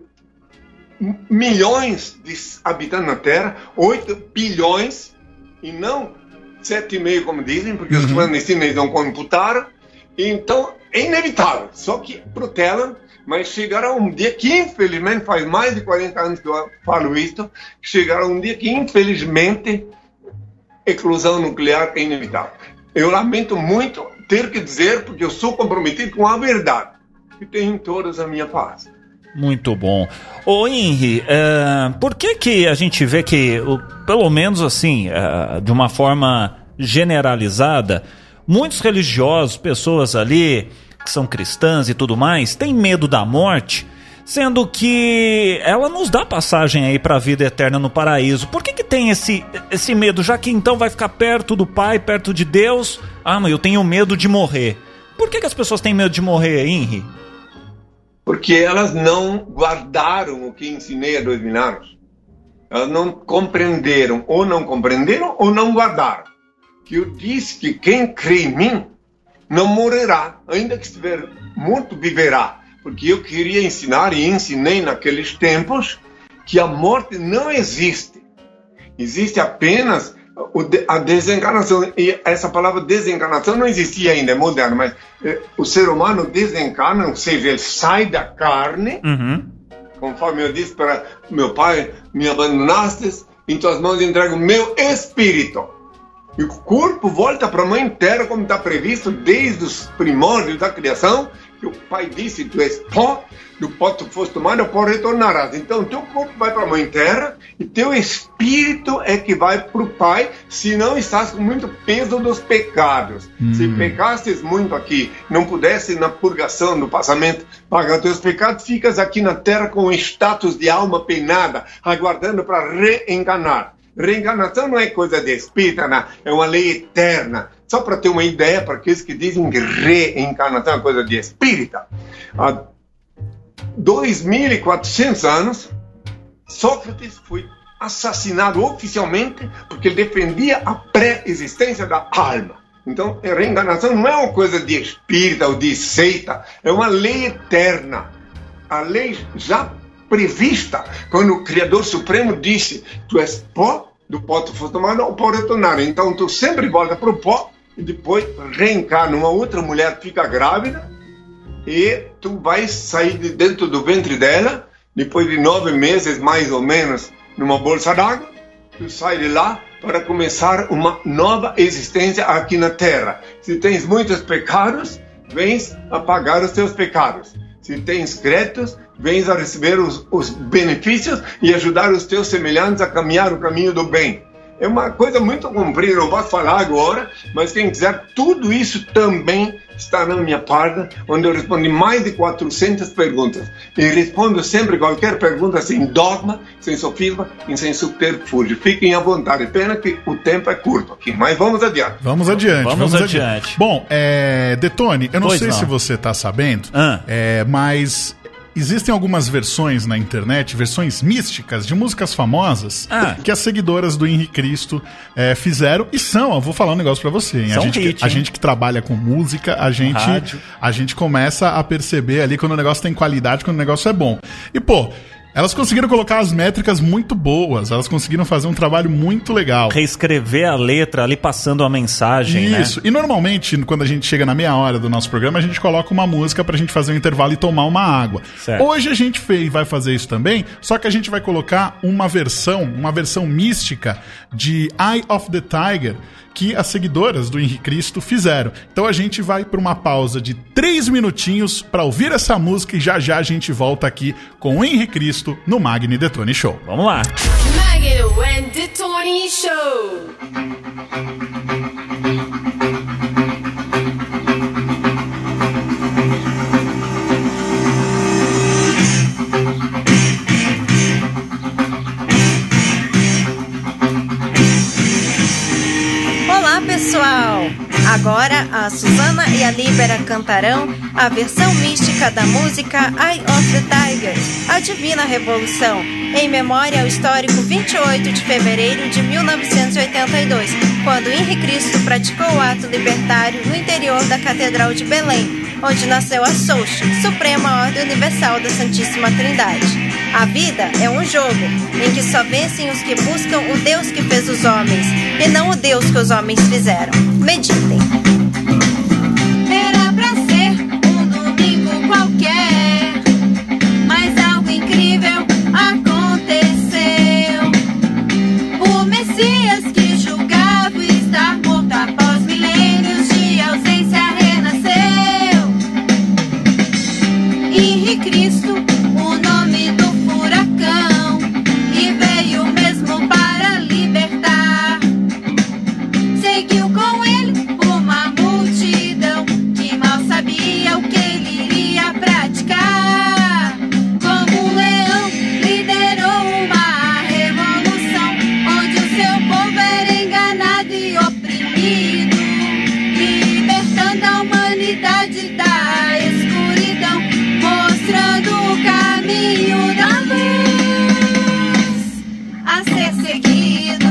milhões de habitantes na Terra, oito bilhões, e não sete e meio, como dizem, porque uhum. os clandestinos não computaram. Então, é inevitável, só que protelam, mas chegará um dia que, infelizmente, faz mais de quarenta anos que eu falo isso, chegará um dia que, infelizmente, eclosão nuclear é inevitável. Eu lamento muito ter que dizer, porque eu sou comprometido com a verdade, que tem todas a minha paz. Muito bom. Ô Henry, uh, por que que a gente vê que, uh, pelo menos assim, uh, de uma forma generalizada, muitos religiosos, pessoas ali que são cristãs e tudo mais, têm medo da morte, sendo que ela nos dá passagem aí para a vida eterna no paraíso? Por que que tem esse, esse medo? Já que então vai ficar perto do Pai, perto de Deus, ah, mas eu tenho medo de morrer. Por que que as pessoas têm medo de morrer, Henry? Porque elas não guardaram o que ensinei há dois mil anos. Elas não compreenderam, ou não compreenderam, ou não guardaram. Que eu disse que quem crê em mim não morrerá, ainda que estiver morto, viverá. Porque eu queria ensinar, e ensinei naqueles tempos, que a morte não existe. Existe apenas a desencarnação. E essa palavra desencarnação não existia ainda, é moderno, mas eh, o ser humano desencarna, ou seja, ele sai da carne, uhum. conforme eu disse para meu pai, me abandonaste, em tuas mãos entrego o meu espírito. E o corpo volta para a mãe terra, como está previsto desde os primórdios da criação, que o pai disse, tu és pó, do pó tu foste tomado, ao pó retornarás. Então, teu corpo vai para a mãe terra, e teu espírito é que vai para o pai, se não estás com muito peso dos pecados. Hum. Se pecastes muito aqui, não pudesse na purgação do passamento pagar teus pecados, ficas aqui na terra com o status de alma penada, aguardando para reencarnar. Reencarnação não é coisa de espírita, não. É uma lei eterna. Só para ter uma ideia, para aqueles que dizem que reencarnação é coisa de espírita. Há dois mil e quatrocentos anos, Sócrates foi assassinado oficialmente porque ele defendia a pré-existência da alma. Então, a reencarnação não é uma coisa de espírita ou de seita, é uma lei eterna. A lei já prevista, quando o Criador Supremo disse, tu és pó, do pó tu foste tomado, o pó retornar. Então tu sempre volta para o pó e depois reencarna. Uma outra mulher fica grávida e tu vais sair de dentro do ventre dela, depois de nove meses mais ou menos, numa bolsa d'água, tu sai de lá para começar uma nova existência aqui na Terra. Se tens muitos pecados, vens a pagar os teus pecados. Se tens créditos, vens a receber os, os benefícios e ajudar os teus semelhantes a caminhar o caminho do bem. É uma coisa muito comprida, não posso falar agora, mas quem quiser, tudo isso também está na minha página, onde eu respondi mais de quatrocentas perguntas. E respondo sempre qualquer pergunta sem dogma, sem sofisma e sem subterfúgio. Fiquem à vontade. Pena que o tempo é curto aqui, mas vamos adiante. Vamos adiante. Vamos, vamos adiante. adiante. Bom, é, Detone, eu não pois sei não. se você está sabendo, ah. é, mas... existem algumas versões na internet, versões místicas de músicas famosas ah. que as seguidoras do Henri Cristo é, fizeram e são, eu vou falar um negócio pra você, hein? A, gente, hit, a gente que trabalha com música, a gente, a gente começa a perceber ali quando o negócio tem qualidade, quando o negócio é bom. E pô, Elas conseguiram colocar as métricas muito boas, elas conseguiram fazer um trabalho muito legal. Reescrever a letra ali passando a mensagem, né? Isso, e normalmente quando a gente chega na meia hora do nosso programa, a gente coloca uma música pra gente fazer um intervalo e tomar uma água. Certo. Hoje a gente fez, vai fazer isso também, só que a gente vai colocar uma versão, uma versão mística de Eye of the Tiger, que as seguidoras do Henri Cristo fizeram. Então a gente vai para uma pausa de três minutinhos para ouvir essa música e já já a gente volta aqui com o Henri Cristo no Magni Detone Show. Vamos lá. Magno and Detone Show. Olá, pessoal! Agora a Suzana e a Líbera cantarão a versão mística da música Eye of the Tiger, a Divina Revolução, em memória ao histórico vinte e oito de fevereiro de mil novecentos e oitenta e dois, quando Henri Cristo praticou o ato libertário no interior da Catedral de Belém, onde nasceu a Soche, Suprema Ordem Universal da Santíssima Trindade. A vida é um jogo em que só vencem os que buscam o Deus que fez os homens e não o Deus que os homens fizeram. Meditem. Era pra ser um domingo qualquer, mas algo incrível aconteceu. O Messias que julgava estar morto após milênios de ausência renasceu. Henri Cristo, o nome do furacão, e veio mesmo para libertar. Seguiu com ele uma multidão que mal sabia o que ele iria praticar. Como um leão, liderou uma revolução onde o seu povo era enganado e oprimido, libertando a humanidade da escuridão, mostrando o caminho da luz a ser seguido.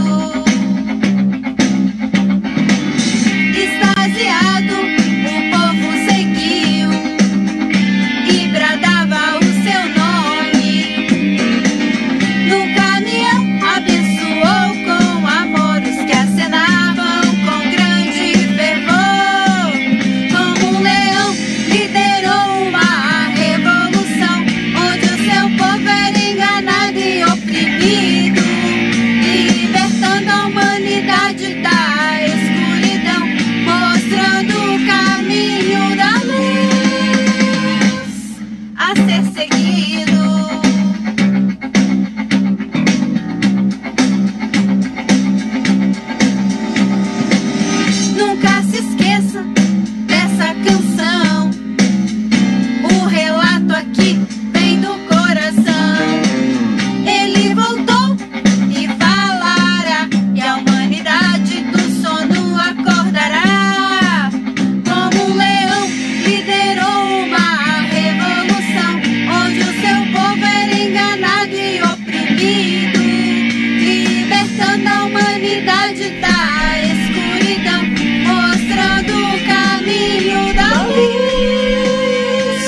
Extasiado, o povo seguiu e bradava o seu nome. No caminhão abençoou com amor os que acenavam com grande fervor. Como um leão, liderou uma revolução onde o seu povo era enganado e oprimido, libertando a humanidade da escuridão, mostrando o caminho da luz a ser seguido. Nunca se esqueça dessa canção. O relato aqui vem do coração. Ele voltou e falará, e a humanidade do sono acordará. Como um leão, liderou uma revolução onde o seu povo era enganado e oprimido, libertando a humanidade da escuridão, mostrando o caminho da luz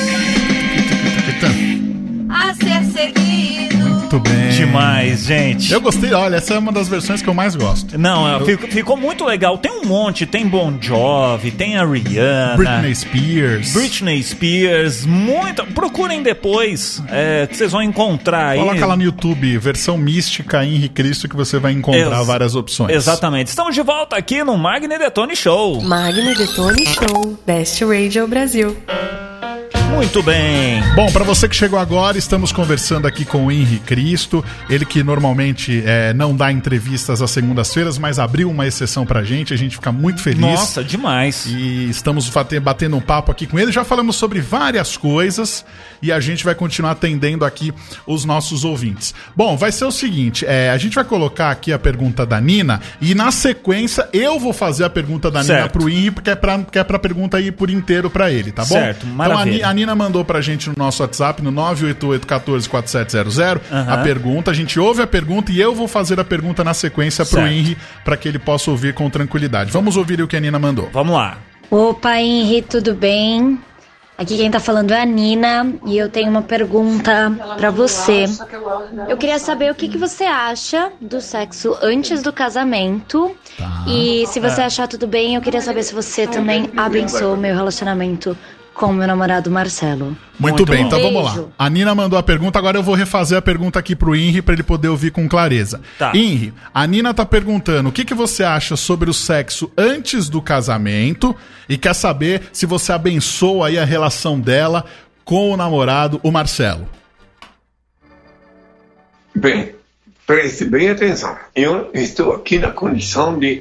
a ser seguido. Muito bem. Demais, gente. Eu gostei, olha, essa é uma das versões que eu mais gosto. Não, é, ficou, ficou muito legal. Tem um monte, tem Bon Jovi, tem a Rihanna, Britney Spears. Britney Spears, muito. Procurem depois, é, que vocês vão encontrar aí. Coloca lá no YouTube, versão mística Henri Cristo, que você vai encontrar Ex- várias opções. Exatamente. Estamos de volta aqui no Magni Detone Show. Magno Detone Show. Best Radio Brasil. Muito bem. Bom, para você que chegou agora, estamos conversando aqui com o Henri Cristo, ele que normalmente é, não dá entrevistas às segundas-feiras, mas abriu uma exceção pra gente, a gente fica muito feliz. Nossa, demais. E estamos bate- batendo um papo aqui com ele, já falamos sobre várias coisas e a gente vai continuar atendendo aqui os nossos ouvintes. Bom, vai ser o seguinte, é, a gente vai colocar aqui a pergunta da Nina e na sequência eu vou fazer a pergunta da Nina Certo. pro Henri, porque é pra, que é pra pergunta ir por inteiro pra ele, tá bom? Certo, Então a, maravilha. Ni- a Nina mandou pra gente no nosso WhatsApp, no nove oito oito, um quatro, quatro sete zero zero, Aham. a pergunta, a gente ouve a pergunta e eu vou fazer a pergunta na sequência pro Certo. Henri, pra que ele possa ouvir com tranquilidade. Vamos ouvir o que a Nina mandou. Vamos lá. Opa, Henri, tudo bem? Aqui quem tá falando é a Nina e eu tenho uma pergunta pra você. Eu queria saber o que, que você acha do sexo antes do casamento. Tá. E se você achar tudo bem, eu queria saber se você também abençoou o meu relacionamento com o meu namorado Marcelo. Muito, Muito bem, bom. Então Beijo. vamos lá. A Nina mandou a pergunta, agora eu vou refazer a pergunta aqui pro Henry pra ele poder ouvir com clareza. Tá. Henry, a Nina tá perguntando o que, que você acha sobre o sexo antes do casamento e quer saber se você abençoa aí a relação dela com o namorado, o Marcelo. Bem, preste bem atenção. Eu estou aqui na condição de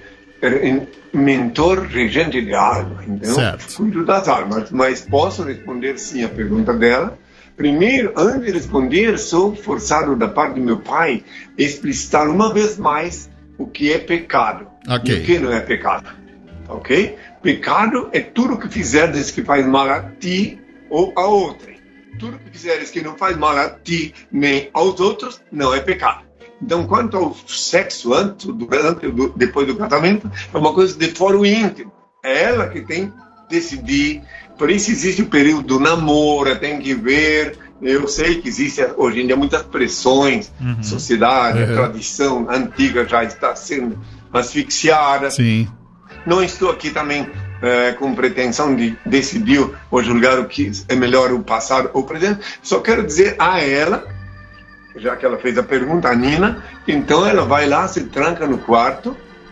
mentor regente de alma, então certo. Cuido das almas, mas posso responder sim a pergunta dela. Primeiro, antes de responder, sou forçado da parte do meu pai a explicitar uma vez mais o que é pecado okay. e o que não é pecado, ok? Pecado é tudo que fizeres que faz mal a ti ou a outrem. Tudo que fizeres que não faz mal a ti nem aos outros não é pecado. Então, quanto ao sexo antes, durante, do, depois do casamento, é uma coisa de fora o íntimo. É ela que tem que decidir. Por isso existe o período do namoro, tem que ver. Eu sei que existe hoje em dia muitas pressões, uhum. sociedade, uhum. a tradição antiga já está sendo asfixiada. Sim. Não estou aqui também é, com pretensão de decidir ou julgar o que é melhor o passado ou o presente. Só quero dizer a ela, já que ela fez a pergunta, a Nina, então ela vai lá, se tranca no quarto,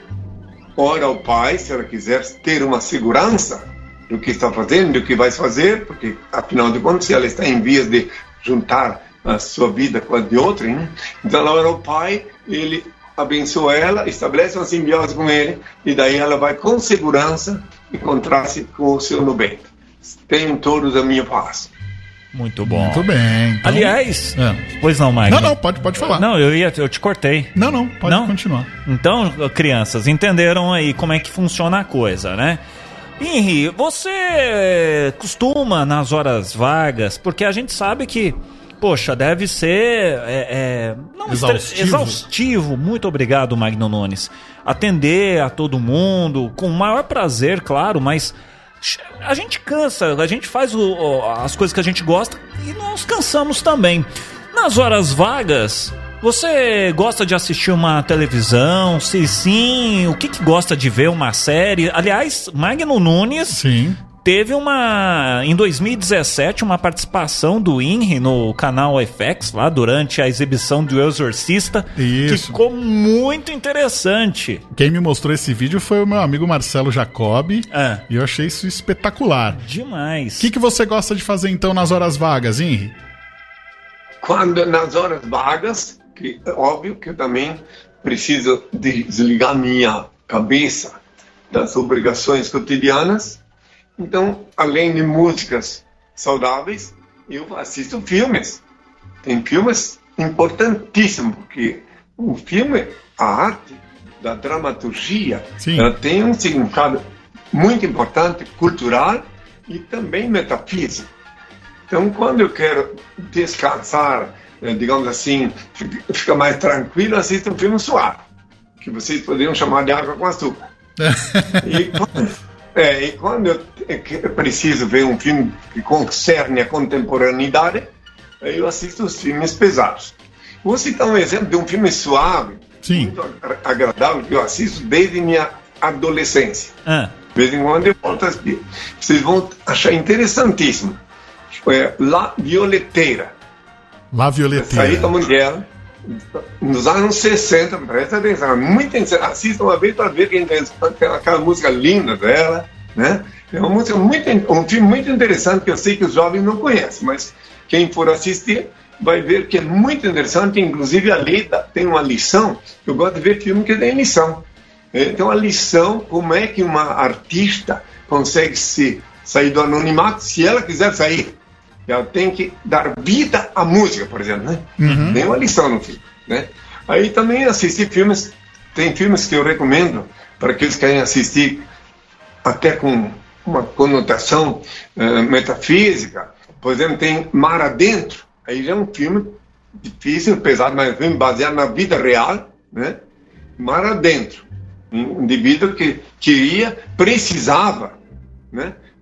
ora ao pai, se ela quiser ter uma segurança do que está fazendo, do que vai fazer, porque, afinal de contas, se ela está em vias de juntar a sua vida com a de outra, né? Então ela ora ao pai, ele abençoa ela, estabelece uma simbiose com ele, e daí ela vai com segurança encontrar-se com o seu nobente. Tenham todos a minha paz. Muito bom. Muito bem. Então... Aliás, é. pois não, Mike. Não, não, pode, pode falar. Não, eu ia, eu te cortei. Não, não, pode não? continuar. Então, crianças, entenderam aí como é que funciona a coisa, né? Henry, você costuma nas horas vagas, porque a gente sabe que, poxa, deve ser é, é, não, exaustivo. exaustivo. Muito obrigado, Magno Nunes. Atender a todo mundo, com o maior prazer, claro, mas a gente cansa, a gente faz o, as coisas que a gente gosta e nós cansamos também. Nas horas vagas, você gosta de assistir uma televisão? Se sim, o que, que gosta de ver? Uma série? Aliás, Magno Nunes sim. teve uma, em dois mil e dezessete, uma participação do Henry no canal F X, lá durante a exibição do Exorcista. Isso. Que ficou muito interessante. Quem me mostrou esse vídeo foi o meu amigo Marcelo Jacobi. É. E eu achei isso espetacular. Demais. O que, que você gosta de fazer então nas horas vagas, Henry? Quando nas horas vagas, que é óbvio que eu também preciso desligar minha cabeça das obrigações cotidianas. Então, além de músicas saudáveis, eu assisto filmes. Tem filmes importantíssimos, porque o filme, a arte da dramaturgia, sim. ela tem um significado muito importante, cultural e também metafísico. Então, quando eu quero descansar, digamos assim, ficar mais tranquilo, assisto um filme suave, que vocês poderiam chamar de água com açúcar. e, é, e quando eu, eu preciso ver um filme que concerne a contemporaneidade, eu assisto os filmes pesados. Vou citar um exemplo de um filme suave, sim. muito agradável, que eu assisto desde minha adolescência. Ah. De vez em quando eu volto a assistir. Vocês vão achar interessantíssimo. É La Violeteira. La Violeteira. Aí da mulher, nos anos sessenta, presta atenção, muito interessante. Assista uma vez para ver quem tem aquela música linda dela, né? É uma música muito, um filme muito interessante que eu sei que os jovens não conhecem, mas quem for assistir vai ver que é muito interessante. Inclusive a letra tem uma lição. Eu gosto de ver filme que tem lição. Tem uma lição como é que uma artista consegue se sair do anonimato se ela quiser sair. Ela tem que dar vida à música, por exemplo, né? Uhum. Tem uma lição no filme, né? Aí também assisti filmes, tem filmes que eu recomendo para aqueles que querem assistir até com uma conotação uh, metafísica. Por exemplo, tem Mar Adentro. Aí já é um filme difícil, pesado, mas é um filme baseado na vida real, né? Mar Adentro. Um indivíduo que queria, precisava, né?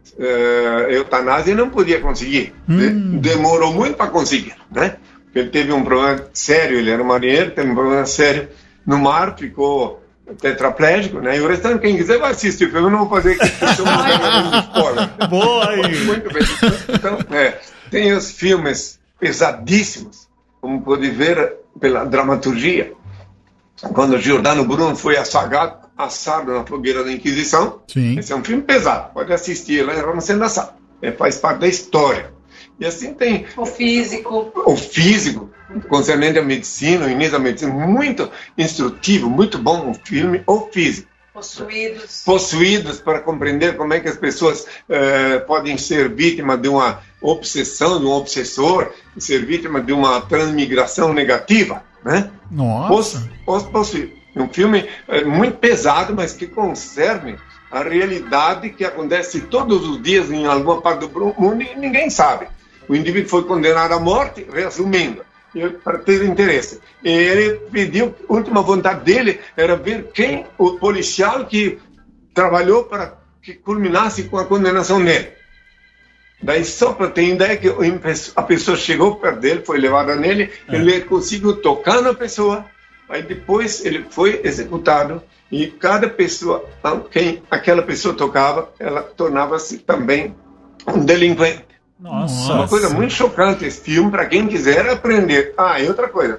uh, eutanásia não podia conseguir. Hum. De, demorou muito para conseguir, né? Ele teve um problema sério, ele era marinheiro, teve um problema sério no mar, ficou tetraplégico, né? E o restante, quem quiser vai assistir o filme, eu não vou fazer questão de spoiler. Boa aí! Muito bem. Então, é, tem os filmes pesadíssimos, como pode ver pela dramaturgia. Quando Giordano Bruno foi assagado, assado na fogueira da Inquisição. Sim. Esse é um filme pesado, pode assistir lá em Roma Sendo Assado. É, faz parte da história. E assim tem... O físico. O físico, concernente à medicina, o início da medicina, muito instrutivo, muito bom o filme, o físico. Possuídos. Possuídos, para compreender como é que as pessoas eh, podem ser vítimas de uma obsessão, de um obsessor, ser vítima de uma transmigração negativa, né? Nossa! Pos, possuídos. Um filme eh, muito pesado, mas que concerne a realidade que acontece todos os dias em alguma parte do mundo e ninguém sabe. O indivíduo foi condenado à morte, resumindo, para ter interesse. E ele pediu, a última vontade dele era ver quem, o policial que trabalhou para que culminasse com a condenação dele. Daí, só para ter ideia, que a pessoa chegou perto dele, foi levada nele, é. ele conseguiu tocar na pessoa, aí depois ele foi executado. E cada pessoa, quem aquela pessoa tocava, ela tornava-se também um delinquente. Nossa. Uma coisa muito chocante esse filme, para quem quiser aprender. Ah, e outra coisa.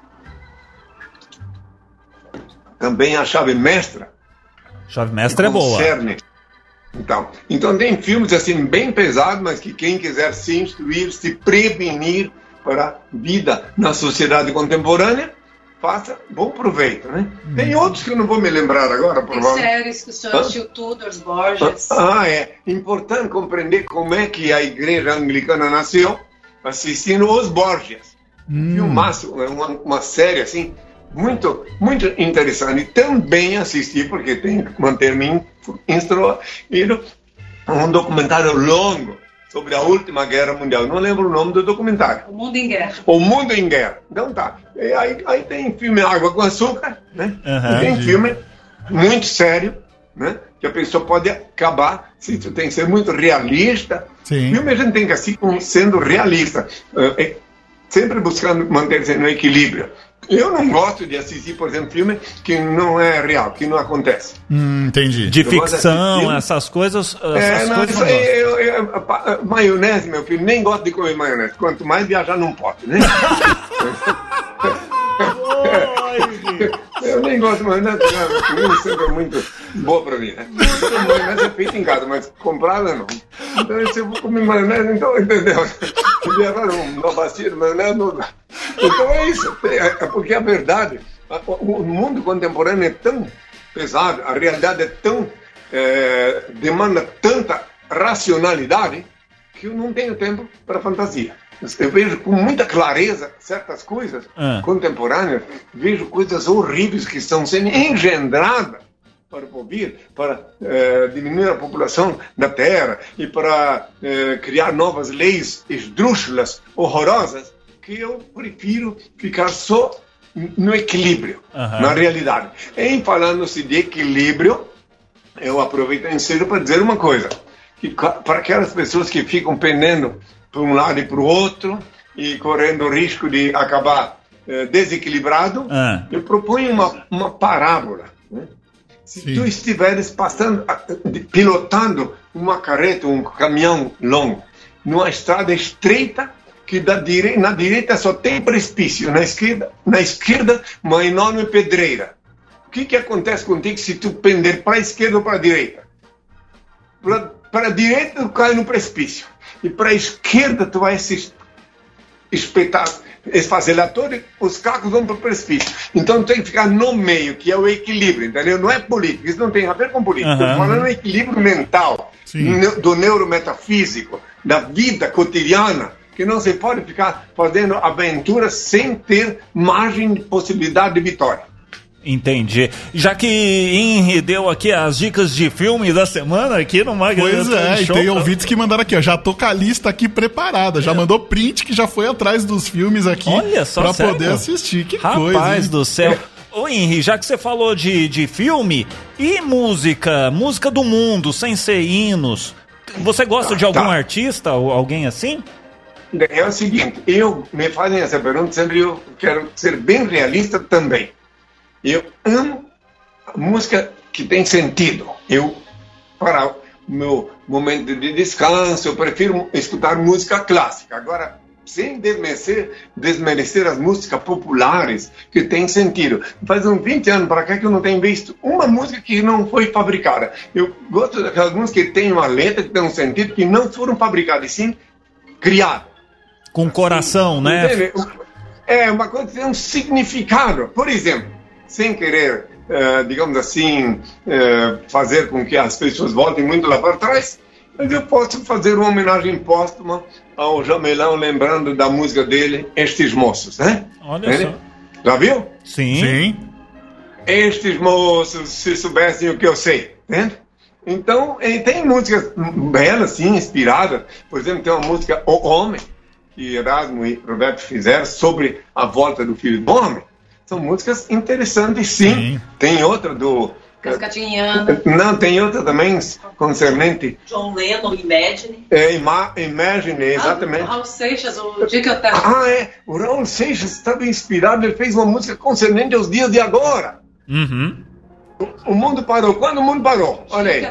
Também a chave mestra. Chave mestra é boa. Então, então tem filmes assim bem pesados, mas que quem quiser se instruir, se prevenir para a vida na sociedade contemporânea, faça bom proveito, né? Hum. Tem outros que eu não vou me lembrar agora, por favor. Tem séries que o senhor assistiu tudo, os Borges. Ah, é. Importante compreender como é que a igreja anglicana nasceu assistindo os Borges. Hum. Filmaço, uma, uma série assim, muito, muito interessante. E também assisti, porque tenho que manter-me instruído, um documentário longo sobre a última guerra mundial. Não lembro o nome do documentário. O Mundo em Guerra. O Mundo em Guerra. Então tá. E aí, aí tem filme Água com Açúcar, né? Uhum, e tem filme muito sério, né? Que a pessoa pode acabar, se tu tem que ser muito realista. Sim. Filme a gente tem que assistir sendo realista. É, sempre buscando manter-se no equilíbrio. Eu não gosto de assistir, por exemplo, filme que não é real, que não acontece. Hum, entendi. De eu ficção, essas coisas. Essas é, não, coisas isso aí, eu, eu, eu, maionese, meu filho, nem gosto de comer maionese. Quanto mais viajar, não pode, né? Eu nem gosto de maionese, não, sempre é muito boa pra mim, né? Então, maionese é feita em casa, mas comprada não. Então, se eu vou comer maionese, então, entendeu? Viajar uma bacia de maionese não dá. Então é isso, é porque a verdade, o mundo contemporâneo é tão pesado, a realidade é tão, é, demanda tanta racionalidade, que eu não tenho tempo para fantasia. Eu vejo com muita clareza certas coisas ah. contemporâneas, vejo coisas horríveis que estão sendo engendradas para o vir, para eh, diminuir a população da Terra e para eh, criar novas leis esdrúxulas, horrorosas, que eu prefiro ficar só no equilíbrio, uhum. na realidade. Em falando-se de equilíbrio, eu aproveito o ensejo para dizer uma coisa, que para aquelas pessoas que ficam pendendo para um lado e para o outro e correndo o risco de acabar eh, desequilibrado, uhum. eu proponho uma, uma parábola, né? Se Sim. tu estiveres passando, pilotando uma carreta, um caminhão longo, numa estrada estreita, que da dire... na direita só tem precipício, na esquerda, na esquerda uma enorme pedreira. O que, que acontece contigo se tu pender para a esquerda ou para a direita? Para a direita tu cai no precipício, e para a esquerda tu vai se espetar, esfazelar todo, os carros vão para o precipício. Então tem que ficar no meio, que é o equilíbrio, entendeu? Não é política, isso não tem a ver com política. Estou uhum. falando do equilíbrio mental, ne- do neurometafísico, da vida cotidiana, que não se pode ficar fazendo aventuras sem ter margem de possibilidade de vitória. Entendi. Já que Henry deu aqui as dicas de filme da semana aqui no Magazine. Pois é, e tem ouvintes que mandaram aqui, ó. Já tô com a lista aqui preparada. Já é. mandou print que já foi atrás dos filmes aqui. Olha só, pra sério? poder assistir. Que Rapaz coisa. Rapaz do céu. Ô Henry, já que você falou de, de filme e música, música do mundo, sem ser hinos, Você gosta Tá, de algum tá. artista ou alguém assim? É o seguinte, eu me fazem essa pergunta, sempre eu quero ser bem realista também. Eu amo a música que tem sentido. Eu, para o meu momento de descanso, eu prefiro escutar música clássica. Agora, sem desmerecer, desmerecer as músicas populares que têm sentido. Faz uns vinte anos para cá que eu não tenho visto uma música que não foi fabricada. Eu gosto daquelas músicas que têm uma letra, que tem um sentido, que não foram fabricadas, e sim criadas. Com coração, né? Entende? É uma coisa que tem um significado. Por exemplo, sem querer, uh, digamos assim, uh, fazer com que as pessoas voltem muito lá para trás, mas eu posso fazer uma homenagem póstuma ao Jamelão, lembrando da música dele, Estes Moços, né? Olha Ele? só. Já viu? Sim. Sim. Estes moços, se soubessem o que eu sei, né? Então, e tem músicas belas, sim, inspiradas. Por exemplo, tem uma música, O Homem, que Erasmo e Roberto fizeram sobre a volta do Filho do Homem. São músicas interessantes, sim. sim. Tem outra do... Cascatinhana. Não, tem outra também concernente... John Lennon, Imagine. É, ima, Imagine, exatamente. Ah, Raul Seixas, o dia que eu tava... Ah, é. O Raul Seixas estava inspirado, ele fez uma música concernente aos dias de agora. Uhum. O, o mundo parou. Quando o mundo parou? Olha aí.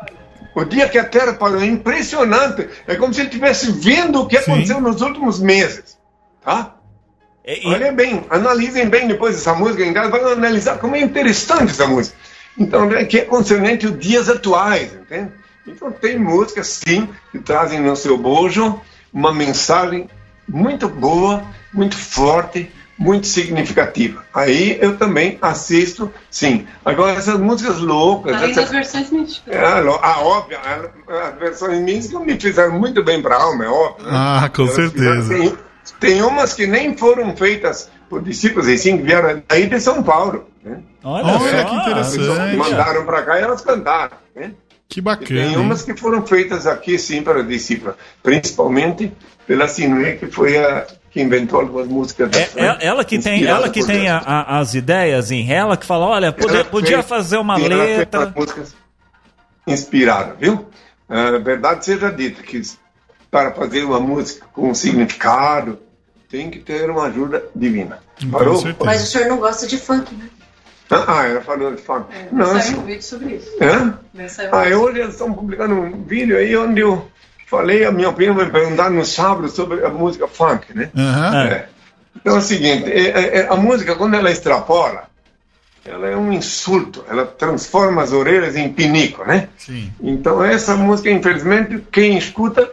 O dia que a Terra parou, é impressionante. É como se ele estivesse vendo o que Sim. aconteceu nos últimos meses. Tá? E, e... Olhem bem, analisem bem depois essa música em casa, vão analisar como é interessante essa música. Então, é que é concernente os dias atuais, entende? Então, tem músicas, sim, que trazem no seu bojo uma mensagem muito boa, muito forte, muito significativa. Aí eu também assisto, sim. Agora, essas músicas loucas... Além essa... das versões místicas. É, a óbvia, as versões místicas me fizeram muito bem para a alma, é óbvio. Né? Ah, com Elas certeza. Fizeram, tem, tem umas que nem foram feitas por discípulos, assim, que vieram aí de São Paulo. Né? Olha, Olha é, que interessante. Mandaram para cá e elas cantaram. Né? Que bacana. E tem umas que foram feitas aqui, sim, para discípulos. Principalmente pela Sinuê, que foi a... que inventou algumas músicas. É, né? Ela que tem, ela que tem a, a, as ideias em ela, que fala, olha, poder, ela podia fez, fazer uma ela letra. Fez músicas inspiradas, viu? A verdade seja dita, que para fazer uma música com significado, tem que ter uma ajuda divina. Parou? Mas o senhor não gosta de funk, né? Ah, ela falou de funk. É, não, saiu um vídeo sobre isso. É? Um ah, hoje eles estão publicando um vídeo aí onde eu falei a minha opinião, me perguntaram no sábado sobre a música funk, né? Uhum. É. Então é o seguinte, é, é, a música, quando ela extrapola, ela é um insulto, ela transforma as orelhas em pinico, né? Sim. Então essa música, infelizmente, quem escuta,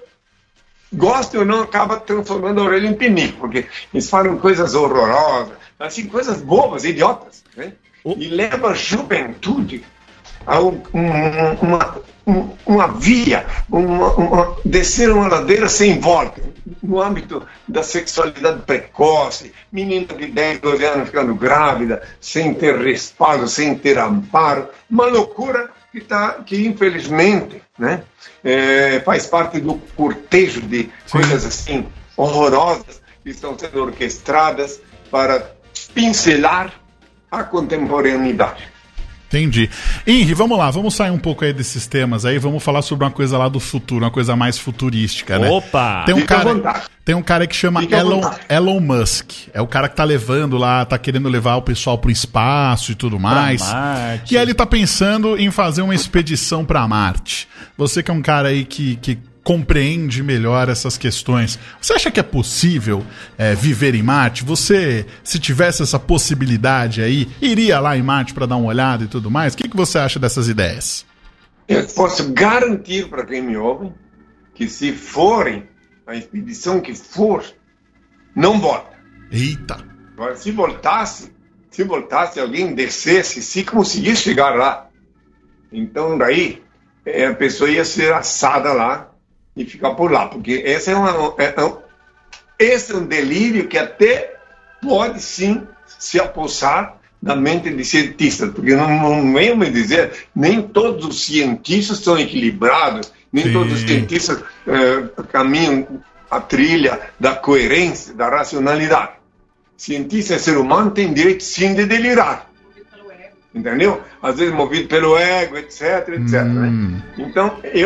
gosta ou não, acaba transformando a orelha em pinico, porque eles falam coisas horrorosas, assim, coisas bobas, idiotas, né? Oh. E leva a juventude a um, um, uma, um, uma via, uma, uma, descer uma ladeira sem volta, no âmbito da sexualidade precoce, menina de dez, doze anos ficando grávida, sem ter respaldo, sem ter amparo, uma loucura que, tá, que infelizmente, né, é, faz parte do cortejo de Sim. coisas assim horrorosas que estão sendo orquestradas para pincelar a contemporaneidade. Entendi. Henri, vamos lá, vamos sair um pouco aí desses temas aí, vamos falar sobre uma coisa lá do futuro, uma coisa mais futurística, né? Opa! Tem um cara, tem um cara que chama Elon, Elon Musk, é o cara que tá levando lá, tá querendo levar o pessoal pro espaço e tudo mais. E aí ele tá pensando em fazer uma expedição pra Marte. Você que é um cara aí que... que compreende melhor essas questões. Você acha que é possível é, viver em Marte? Você, se tivesse essa possibilidade aí, iria lá em Marte para dar uma olhada e tudo mais? O que, que você acha dessas ideias? Eu posso garantir para quem me ouve que se forem, a expedição que for, não volta. Eita! Agora, se voltasse, se voltasse, alguém descesse, se conseguisse chegar lá, então daí a pessoa ia ser assada lá e ficar por lá, porque esse é, uma, é, é, esse é um delírio que até pode sim se apossar da mente de cientistas, porque não, não venho me dizer, nem todos os cientistas são equilibrados, nem sim. todos os cientistas é, caminham a trilha da coerência, da racionalidade. Cientista, ser humano, tem direito sim de delirar. Entendeu? Às vezes movido pelo ego, etc, etc. Hum. Né? Então, eu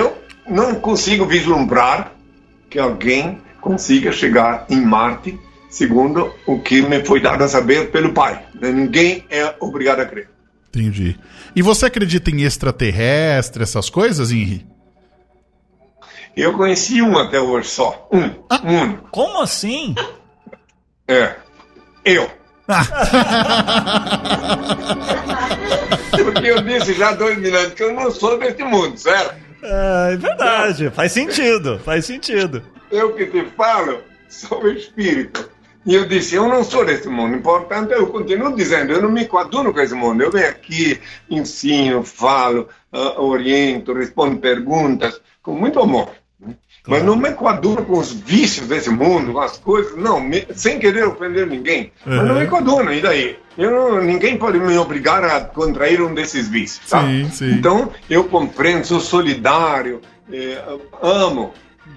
não consigo vislumbrar que alguém consiga chegar em Marte, segundo o que me foi dado a saber pelo pai. Ninguém é obrigado a crer. Entendi. E você acredita em extraterrestre, essas coisas, Henri? Eu conheci um até hoje só. Um. Ah, um. Como assim? É. Eu. Porque eu disse já há dois minutos que eu não sou desse mundo, certo? É, é verdade. Faz sentido. Faz sentido. Eu que te falo, sou o espírito. E eu disse, eu não sou desse mundo. Portanto, eu continuo dizendo, eu não me coaduno com esse mundo. Eu venho aqui, ensino, falo, uh, oriento, respondo perguntas, com muito amor. Mas não me coaduno com os vícios desse mundo, com as coisas, não, me, sem querer ofender ninguém. Uhum. Mas não me coaduno, e daí? Eu não, ninguém pode me obrigar a contrair um desses vícios, tá? Sim, sim. Então, eu compreendo, sou solidário, eh, amo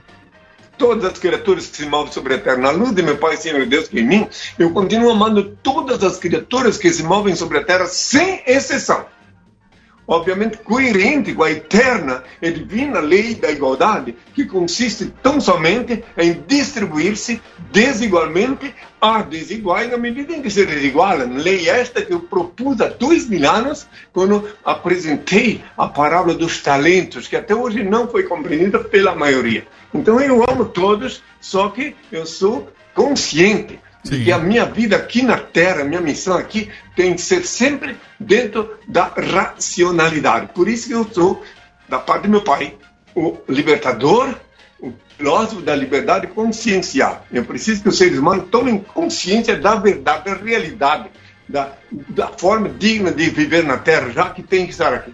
todas as criaturas que se movem sobre a terra. Na luz de meu Pai, Senhor Deus, que em mim, eu continuo amando todas as criaturas que se movem sobre a terra, sem exceção. Obviamente coerente com a eterna e divina lei da igualdade, que consiste tão somente em distribuir-se desigualmente a desiguais na medida em que se desigualam. Lei esta que eu propus há dois mil anos, quando apresentei a parábola dos talentos, que até hoje não foi compreendida pela maioria. Então eu amo todos, só que eu sou consciente de que a minha vida aqui na Terra, a minha missão aqui, tem que ser sempre dentro da racionalidade. Por isso que eu sou, da parte do meu pai, o libertador, o filósofo da liberdade consciencial. Eu preciso que os seres humanos tomem consciência da verdade, da realidade, da, da forma digna de viver na Terra, já que tem que estar aqui.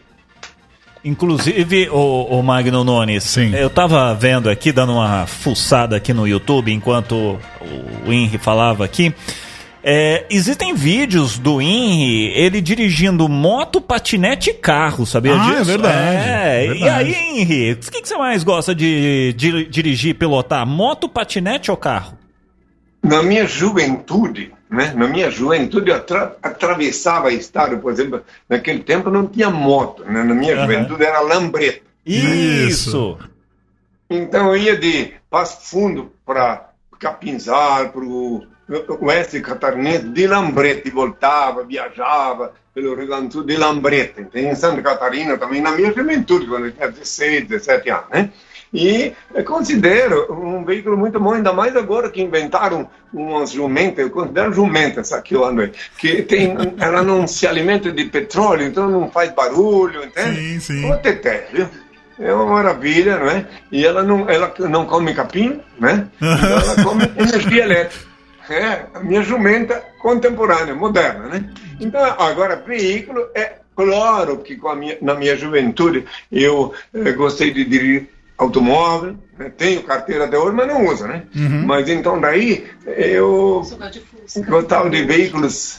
Inclusive, o, o Magno Nunes, Sim. eu tava vendo aqui, dando uma fuçada aqui no YouTube, enquanto o, o Henri falava aqui, é, existem vídeos do Henri, ele dirigindo moto, patinete e carro, sabia ah, disso? É verdade, é, verdade. E aí, Henri, o que, que você mais gosta de, de dirigir, pilotar, moto, patinete ou carro? Na minha juventude, né? Na minha juventude eu atra- atravessava estado, por exemplo, naquele tempo não tinha moto, né? Na minha uhum. juventude era lambreta. Isso! Então eu ia de Passo Fundo para Capinzal, para o oeste catarinense, de lambreta, e voltava, viajava pelo Rio Grande do Sul de lambreta. Então, em Santa Catarina também, na minha juventude, quando eu tinha dezesseis, dezessete anos, né? E eu considero um veículo muito bom, ainda mais agora que inventaram umas jumentas, eu considero jumenta essa que eu ando aí, que tem, ela não se alimenta de petróleo, então não faz barulho, entende? Sim, sim. O teté, viu? É uma maravilha, não é? E ela não, ela não come capim, né? Então ela come energia elétrica. É, a minha jumenta contemporânea, moderna, né? Então, agora, veículo, é claro que com a minha, na minha juventude eu eh, gostei de dirigir automóvel, né? Tenho carteira até hoje, mas não uso, né? Uhum. Mas então daí eu gostava de veículos,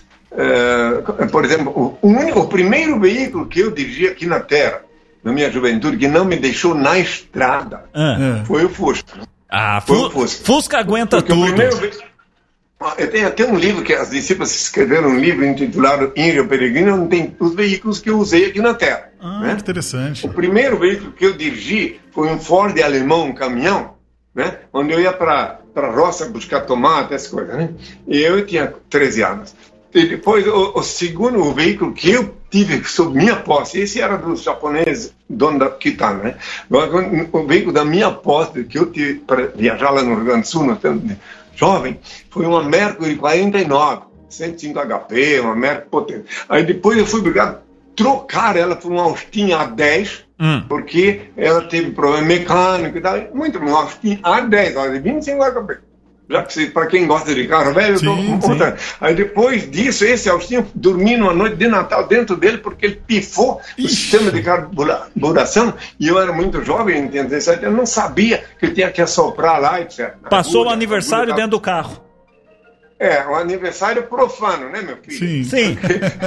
uh, por exemplo, o, único, o primeiro veículo que eu dirigi aqui na Terra, na minha juventude, que não me deixou na estrada, uhum. foi o Fusca. Ah, foi fu- o Fusca. Fusca aguenta Porque tudo. O primeiro ve- eu tenho até um livro que as discípulas escreveram, um livro intitulado Henri o Peregrino, onde tem os veículos que eu usei aqui na Terra. Ah, né? Que interessante. O primeiro veículo que eu dirigi foi um Ford alemão, um caminhão, né? Onde eu ia para a roça buscar tomate, essas coisas, né? E eu tinha treze anos. E depois, o, o segundo o veículo que eu tive sob minha posse, esse era dos japoneses, dono da Kitano, né? O, o veículo da minha posse, que eu tive para viajar lá no Rio Grande do Sul, no tempo de jovem, foi uma Mercury quarenta e nove, cento e cinco H P, uma Mercury potente. Aí depois eu fui obrigado a trocar ela por uma Austin A dez, hum. porque ela teve problema mecânico e tal. Muito bem, uma Austin A dez, olha, vinte e cinco H P. Já que para quem gosta de carro velho, eu estou contando. Aí depois disso, esse Austin, eu dormi numa noite de Natal dentro dele, porque ele pifou Ixi. o sistema de carburação, e eu era muito jovem, tinha dezessete anos, eu não sabia que eu tinha que assoprar lá, etcétera. Passou o aniversário dentro do carro. É, um aniversário profano, né, meu filho? Sim, sim.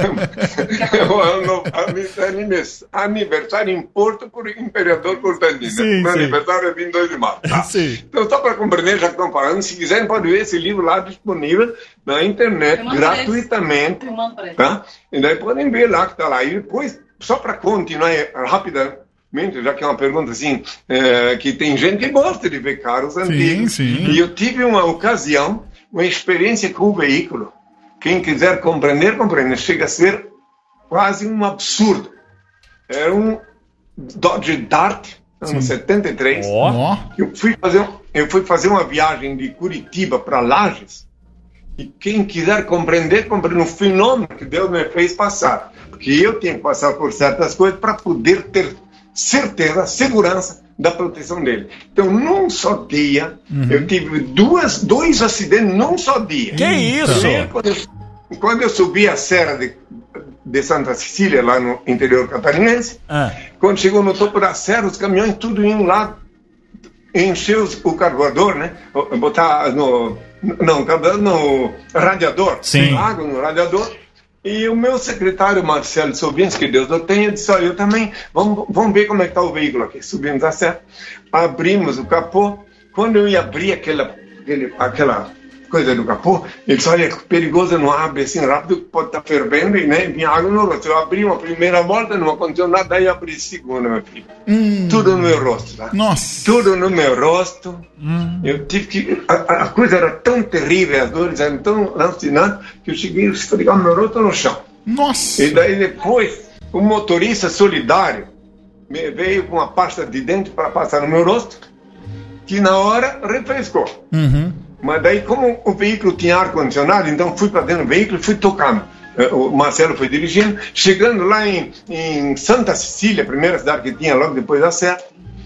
é um aniversário imposto por Imperador Constantino. Sim, Meu sim. aniversário é vinte e dois de março. Tá? Sim. Então, só para compreender, já que estão falando, se quiserem, podem ver esse livro lá disponível na internet, gratuitamente. Tá? E daí podem ver lá que está lá. E depois, só para continuar rápida, já que é uma pergunta assim, é, que tem gente que gosta de ver carros antigos. Sim, sim. E eu tive uma ocasião, uma experiência com o veículo. Quem quiser compreender, compreende. Chega a ser quase um absurdo. Era um Dodge Dart, ano setenta e três. Ó. Eu fui fazer, eu fui fazer uma viagem de Curitiba para Lages. E quem quiser compreender, compreende o fenômeno que Deus me fez passar. Porque eu tinha que passar por certas coisas para poder ter certeza, segurança da proteção dele. Então, num só dia, uhum. eu tive duas, dois acidentes num só dia. Que isso? Primeiro, quando, eu, quando eu subi a serra de, de Santa Cecília, lá no interior catarinense, ah. quando chegou no topo da serra, os caminhões tudo iam lá encher os, o carburador, né? Botar no... Não, no radiador. Sim. Água no radiador. E o meu secretário, Marcelo Sobins, que Deus o tenha, disse, olha, eu também, vamos, vamos ver como é que está o veículo aqui. Subimos a serra, abrimos o capô. Quando eu ia abrir aquela, aquele, aquela coisa do capô, ele disse, olha, é perigoso, não abre assim rápido, pode estar tá fervendo, e né, vinha água no rosto. Eu abri uma primeira volta, não aconteceu nada, daí eu abri a segunda, meu filho. Hum. Tudo no meu rosto, tá? Nossa! Tudo no meu rosto. Hum. Eu tive que... A, a coisa era tão terrível, as dores eram tão lancinantes, que eu cheguei a esfregar o meu rosto no chão. Nossa! E daí depois, o motorista solidário me veio com uma pasta de dente para passar no meu rosto, que na hora refrescou. Uhum. Mas daí, como o veículo tinha ar-condicionado, então fui para dentro do veículo e fui tocando. O Marcelo foi dirigindo. Chegando lá em, em Santa Cecília, a primeira cidade que tinha logo depois da serra,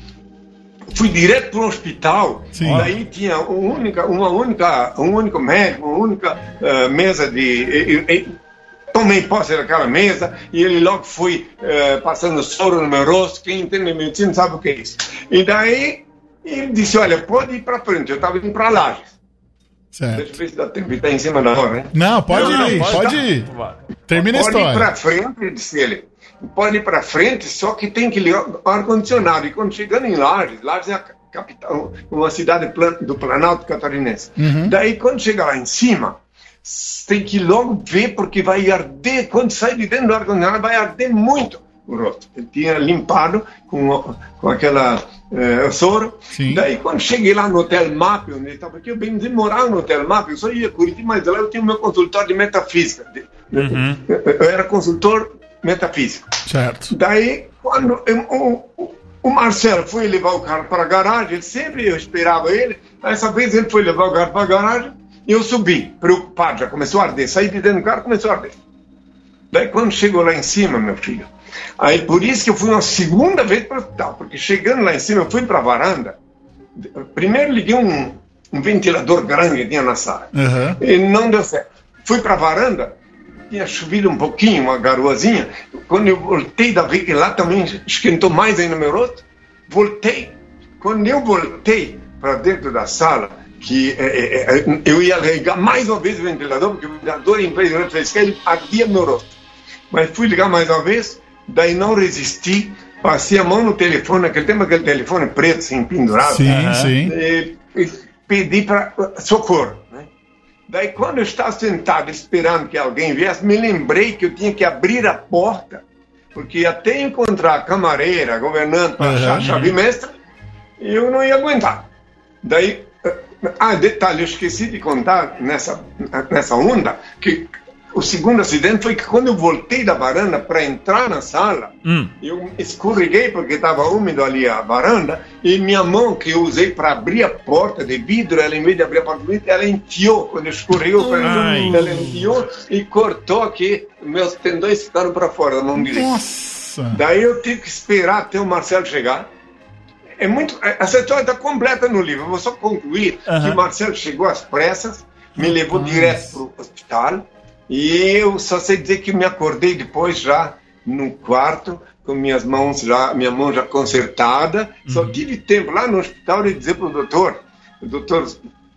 fui direto para o hospital. Sim. Daí tinha uma única, uma única, um único médico, uma única uh, mesa de... E, e, tomei posse daquela mesa e ele logo foi uh, passando soro no meu rosto. Quem entende medicina sabe o que é isso. E daí ele disse, olha, pode ir para frente. Eu estava indo para Lages. Certo. Deixa eu ver se dá tempo de estar em cima da hora, né? Não, pode não, ir, não, pode, pode ir. Termina pode a história. Pode ir pra frente, disse ele. Pode ir pra frente, só que tem que ligar o ar-condicionado. E quando chegando em Lages, Lages é a capital, uma cidade do Planalto Catarinense. Uhum. Daí, quando chega lá em cima, tem que logo ver, porque vai arder. Quando sai de dentro do ar-condicionado, vai arder muito o rosto. Ele tinha limpado com, com aquela uh, soro. Sim. Daí, quando cheguei lá no Hotel Map, onde eu estava, porque eu bem demorava no Hotel Map, eu só ia Curitiba, mas lá eu tinha o meu consultório de metafísica. Uhum. Eu era consultor metafísico. Certo. Daí, quando eu, o, o Marcelo foi levar o carro para a garagem, ele sempre eu esperava ele, dessa vez ele foi levar o carro para a garagem, e eu subi, preocupado, já começou a arder. Saí de dentro do carro, começou a arder. Daí, quando chegou lá em cima, meu filho, aí por isso que eu fui uma segunda vez para o hospital, porque chegando lá em cima, eu fui para a varanda. Primeiro liguei um, um ventilador grande que tinha na sala, uhum. e não deu certo. Fui para a varanda, tinha chovido um pouquinho, uma garoazinha. Quando eu voltei da vida, lá também esquentou mais ainda no meu rosto. Voltei. Quando eu voltei para dentro da sala, que é, é, eu ia ligar mais uma vez o ventilador, porque o ventilador em vez de refrescar, ele ardia meu rosto. Mas fui ligar mais uma vez, daí não resisti, passei a mão no telefone, naquele tempo aquele telefone preto, assim, pendurado. Sim, né? Sim. E, e pedi para socorro. Né? Daí quando eu estava sentado esperando que alguém viesse, me lembrei que eu tinha que abrir a porta, porque até encontrar a camareira, governante, para achar a chave mestra, eu não ia aguentar. Daí, ah, detalhe, eu esqueci de contar nessa, nessa onda, que o segundo acidente foi que quando eu voltei da varanda para entrar na sala, hum. eu escorreguei porque estava úmido ali a varanda, e minha mão que eu usei para abrir a porta de vidro, ela em vez de abrir a porta de vidro, ela enfiou, quando escorregou, ela enfiou e cortou aqui, meus tendões ficaram para fora da mão direita. Nossa! Daí eu tive que esperar até o Marcelo chegar. É muito, essa história está completa no livro, eu vou só concluir uhum. que o Marcelo chegou às pressas, me levou Nossa. direto para o hospital. E eu só sei dizer que me acordei depois já no quarto, com minhas mãos já, minha mão já consertada. Uhum. Só tive tempo lá no hospital de dizer para o doutor, o doutor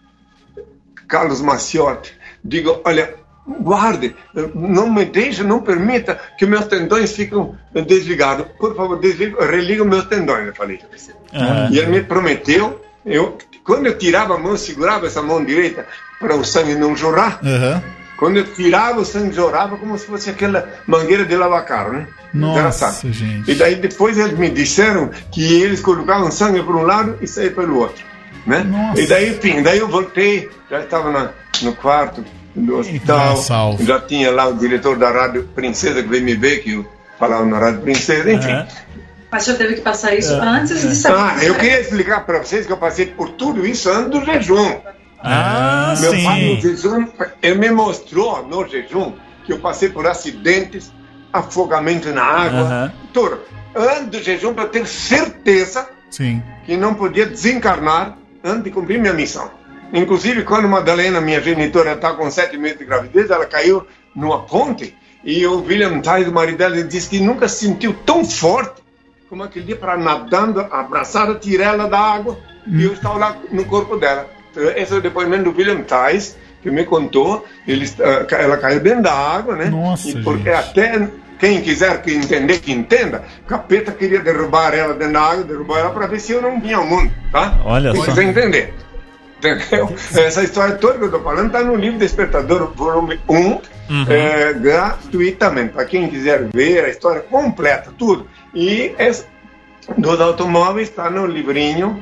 Carlos Maciotti, digo, olha, guarde, não me deixe, não permita que meus tendões fiquem desligados. Por favor, desliga, religa meus tendões, eu falei. Uhum. E ele me prometeu, eu, quando eu tirava a mão, segurava essa mão direita para o sangue não jorrar. Uhum. Quando eu tirava, o sangue jorrava como se fosse aquela mangueira de lavar carro, né? Nossa, gente. E daí depois eles me disseram que eles colocavam sangue por um lado e saía pelo outro, né? Nossa. E daí, enfim, daí eu voltei, já estava na, no quarto do hospital, Nossa, já tinha lá o diretor da Rádio Princesa que veio me ver, que eu falava na Rádio Princesa, enfim. Uhum. Mas já teve que passar isso É. antes de saber. Ah, eu queria explicar para vocês que eu passei por tudo isso antes do jejum. Ah, Meu sim. pai no jejum, ele me mostrou no jejum que eu passei por acidentes, afogamento na água, Aham. tudo. Antes do jejum, para ter certeza Sim. que não podia desencarnar antes de cumprir minha missão. Inclusive, quando Madalena, minha genitora, está com sete meses de gravidez, ela caiu numa ponte e o William Tais, o marido dela, disse que nunca se sentiu tão forte como aquele dia para nadando, abraçada, tirar ela da água e eu estava lá no corpo dela. Esse é o depoimento do William Tais, que me contou. Ele, uh, ela caiu dentro da água, né? Nossa, e porque gente. até quem quiser que entender, que entenda, Capeta queria derrubar ela dentro da água, derrubar ela para ver se eu não vinha ao mundo, tá? Olha Pra só. você entender. Entendeu? Essa história toda que eu tô falando está no livro Despertador, volume um, é, gratuitamente. Para quem quiser ver a história completa, tudo. E esse, dos automóveis está no livrinho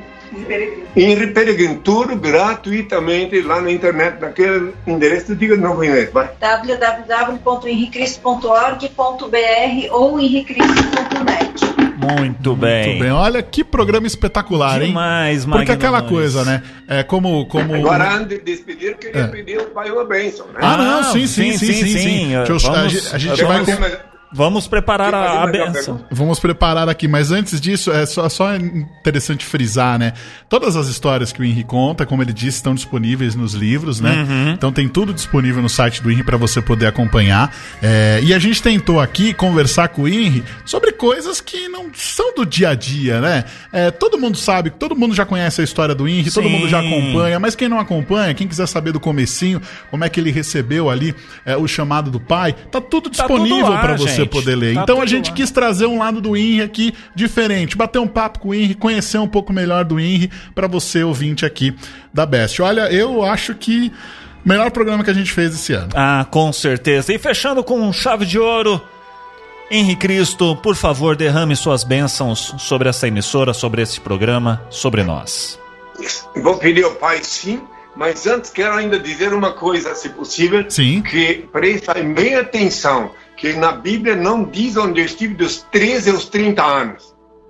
Henri Peregrino, tudo gratuitamente lá na internet, naquele endereço. Diga de novo o endereço, vai. w w w ponto henri cristo ponto org ponto b r ou henri cristo ponto net. Muito bem. Muito bem. Olha que programa espetacular, hein? Demais, Porque Magno aquela Nunes. coisa, né? É como. como... Agora, antes de despedir, eu queria É. pedir ao pai uma bênção, né? Ah, não, Ah, sim, sim, sim, sim. sim, sim. Deixa eu- a Vamos- gente, a gente Eu vai. vou fazer com- mais- Vamos preparar a, a Fazer mais uma benção. pergunta. Vamos preparar aqui, mas antes disso, é só, só interessante frisar, né? Todas as histórias que o Henri conta, como ele disse, estão disponíveis nos livros, né? Uhum. Então tem tudo disponível no site do Henri para você poder acompanhar. É, e a gente tentou aqui conversar com o Henri sobre coisas que não são do dia a dia, né? É, todo mundo sabe, todo mundo já conhece a história do Henri, todo Sim. mundo já acompanha, mas quem não acompanha, quem quiser saber do comecinho, como é que ele recebeu ali é, o chamado do pai, tá tudo Tá tudo disponível lá, para você gente. poder ler. Tá Então a tudo gente lá. quis trazer um lado do Henri aqui diferente, bater um papo com o Henri, conhecer um pouco melhor do Henri para você, ouvinte aqui da Best. Olha, eu acho que o melhor programa que a gente fez esse ano. Ah, com certeza. E fechando com chave de ouro, Henri Cristo, por favor, derrame suas bênçãos sobre essa emissora, sobre esse programa, sobre nós. Vou pedir ao pai, sim, mas antes quero ainda dizer uma coisa, se possível, Sim. que prestem bem atenção, que na Bíblia não diz onde eu estive dos treze aos trinta anos.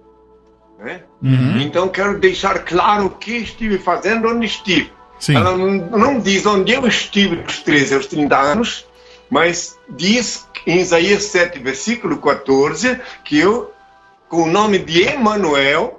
Né? Uhum. Então quero deixar claro o que estive fazendo, onde estive. Sim. Ela não, não diz onde eu estive dos treze aos trinta anos, mas diz em Isaías sete, versículo quatorze, que eu, com o nome de Emanuel,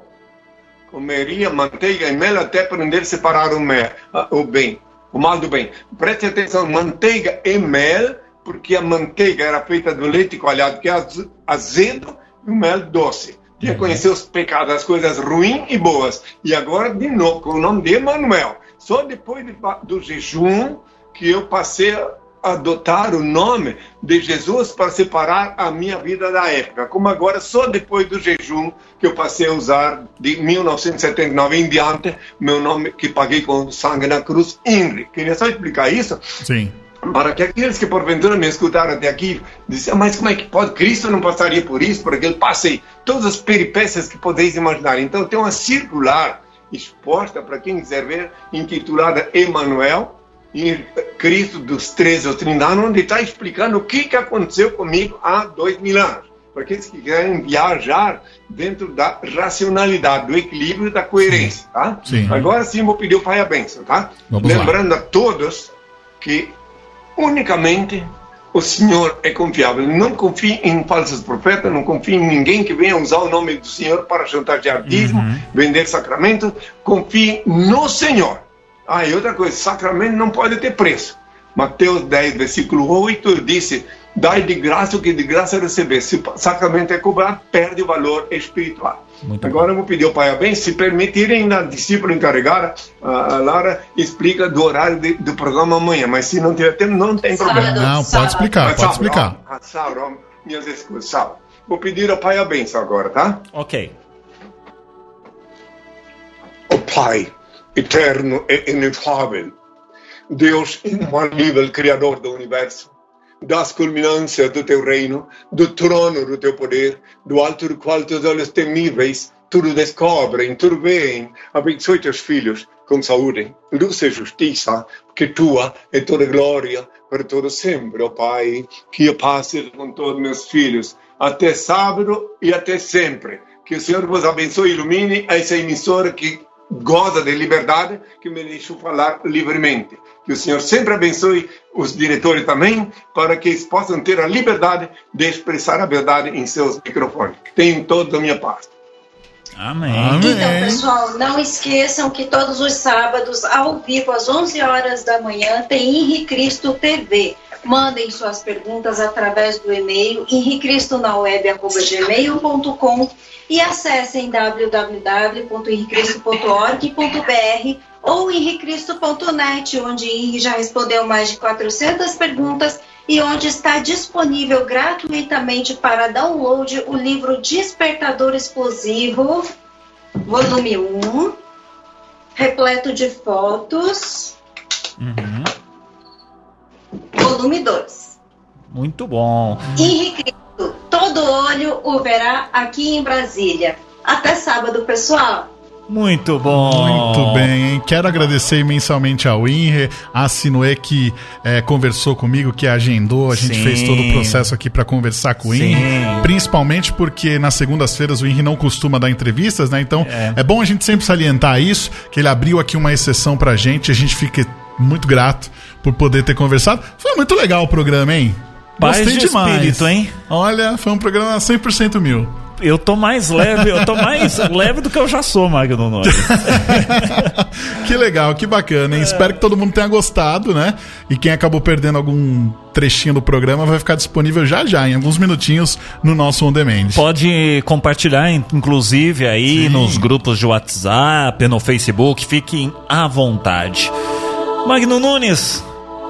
comeria manteiga e mel até aprender a separar o, mel, o bem, o mal do bem. Preste atenção, manteiga e mel, porque a manteiga era feita do leite coalhado, que é azedo, e o mel doce. Tinha que conhecer os pecados, as coisas ruins e boas. E agora, de novo, com o nome de Emanuel. Só depois de, do jejum que eu passei a adotar o nome de Jesus para separar a minha vida da época. Como agora, só depois do jejum que eu passei a usar, de mil novecentos e setenta e nove em diante, meu nome que paguei com sangue na cruz, Henri. Queria só explicar isso. Sim. Para que aqueles que porventura me escutaram até aqui dizem, mas como é que pode? Cristo não passaria por isso, porque ele passei todas as peripécias que podeis imaginar. Então tem uma circular exposta para quem quiser ver, intitulada Emanuel, em Cristo dos treze aos trinta anos, onde está explicando o que, que aconteceu comigo há dois mil anos. Para aqueles que querem viajar dentro da racionalidade, do equilíbrio e da coerência. Tá? Sim. Agora sim vou pedir o pai a bênção. Tá? Vamos lá. Lembrando a todos que unicamente o Senhor é confiável. Não confie em falsos profetas, não confie em ninguém que venha usar o nome do Senhor para chantagear dízimo, Uhum. vender sacramento. Confie no Senhor. Ah, e outra coisa, sacramento não pode ter preço. Mateus dez, versículo oito, disse, dai de graça o que de graça receber. Se o sacramento é cobrado, perde o valor espiritual. Muito Agora eu vou pedir ao pai a bem, se permitirem, a discípula encarregada, a Lara, explica do horário de, do programa amanhã, mas se não tiver tempo, não tem problema. Não, pode explicar, Mas, pode sábado, explicar. ó, sábado, ó, minhas escusas, sábado. Vou pedir ao pai a benção agora, tá? Ok. Ó Pai, eterno e inefável, Deus infalível, Criador do Universo, das culminâncias do teu reino, do trono do teu poder, do alto do qual teus olhos temíveis tudo descobrem, tudo veem. Abençoe teus filhos com saúde, luz e justiça, que tua é toda glória para todo sempre, ó Pai. Que eu passe com todos meus filhos até sábado e até sempre. Que o Senhor vos abençoe e ilumine essa emissora que goza de liberdade, que me deixou falar livremente. Que o Senhor sempre abençoe os diretores também, para que eles possam ter a liberdade de expressar a verdade em seus microfones. Tenham toda a minha paz. Amém. Então, pessoal, não esqueçam que todos os sábados, ao vivo, às onze horas da manhã, tem Henri Cristo T V. Mandem suas perguntas através do e-mail henricristonaweb arroba gmail ponto com e acessem w w w ponto henri cristo ponto org ponto b r ou henri cristo ponto net, onde Henri já respondeu mais de quatrocentas perguntas e onde está disponível gratuitamente para download o livro Despertador Explosivo, volume um, repleto de fotos, Uhum. volume dois. Muito bom. Henri Cristo, todo olho o verá aqui em Brasília. Até sábado, pessoal. Muito bom. Muito bem, hein? Quero agradecer imensamente ao Inre, a Sinuê que é, conversou comigo, que agendou, a gente Sim. fez todo o processo aqui para conversar com o Sim. Inre, principalmente porque nas segundas-feiras o Inre não costuma dar entrevistas, né? Então é. é bom a gente sempre salientar isso, que ele abriu aqui uma exceção pra gente, a gente fica muito grato por poder ter conversado. Foi muito legal o programa, hein? Paz Gostei de demais. espírito, hein? Olha, foi um programa cem por cento mil. Eu tô mais leve, eu tô mais leve do que eu já sou, Magno Nunes. Que legal, que bacana, hein? É. Espero que todo mundo tenha gostado, né? E quem acabou perdendo algum trechinho do programa vai ficar disponível já já, em alguns minutinhos, no nosso On Demand. Pode compartilhar, inclusive, aí Sim. nos grupos de WhatsApp, no Facebook, fiquem à vontade. Magno Nunes.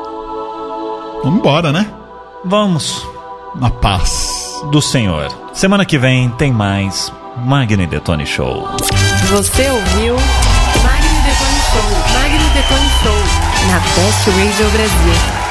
Vamos embora, né? Vamos. Na paz do Senhor. Semana que vem tem mais Magno e Detone Show. Você ouviu Magno e Detone Show. Magno e Detone Show. Na Best Radio Brasil.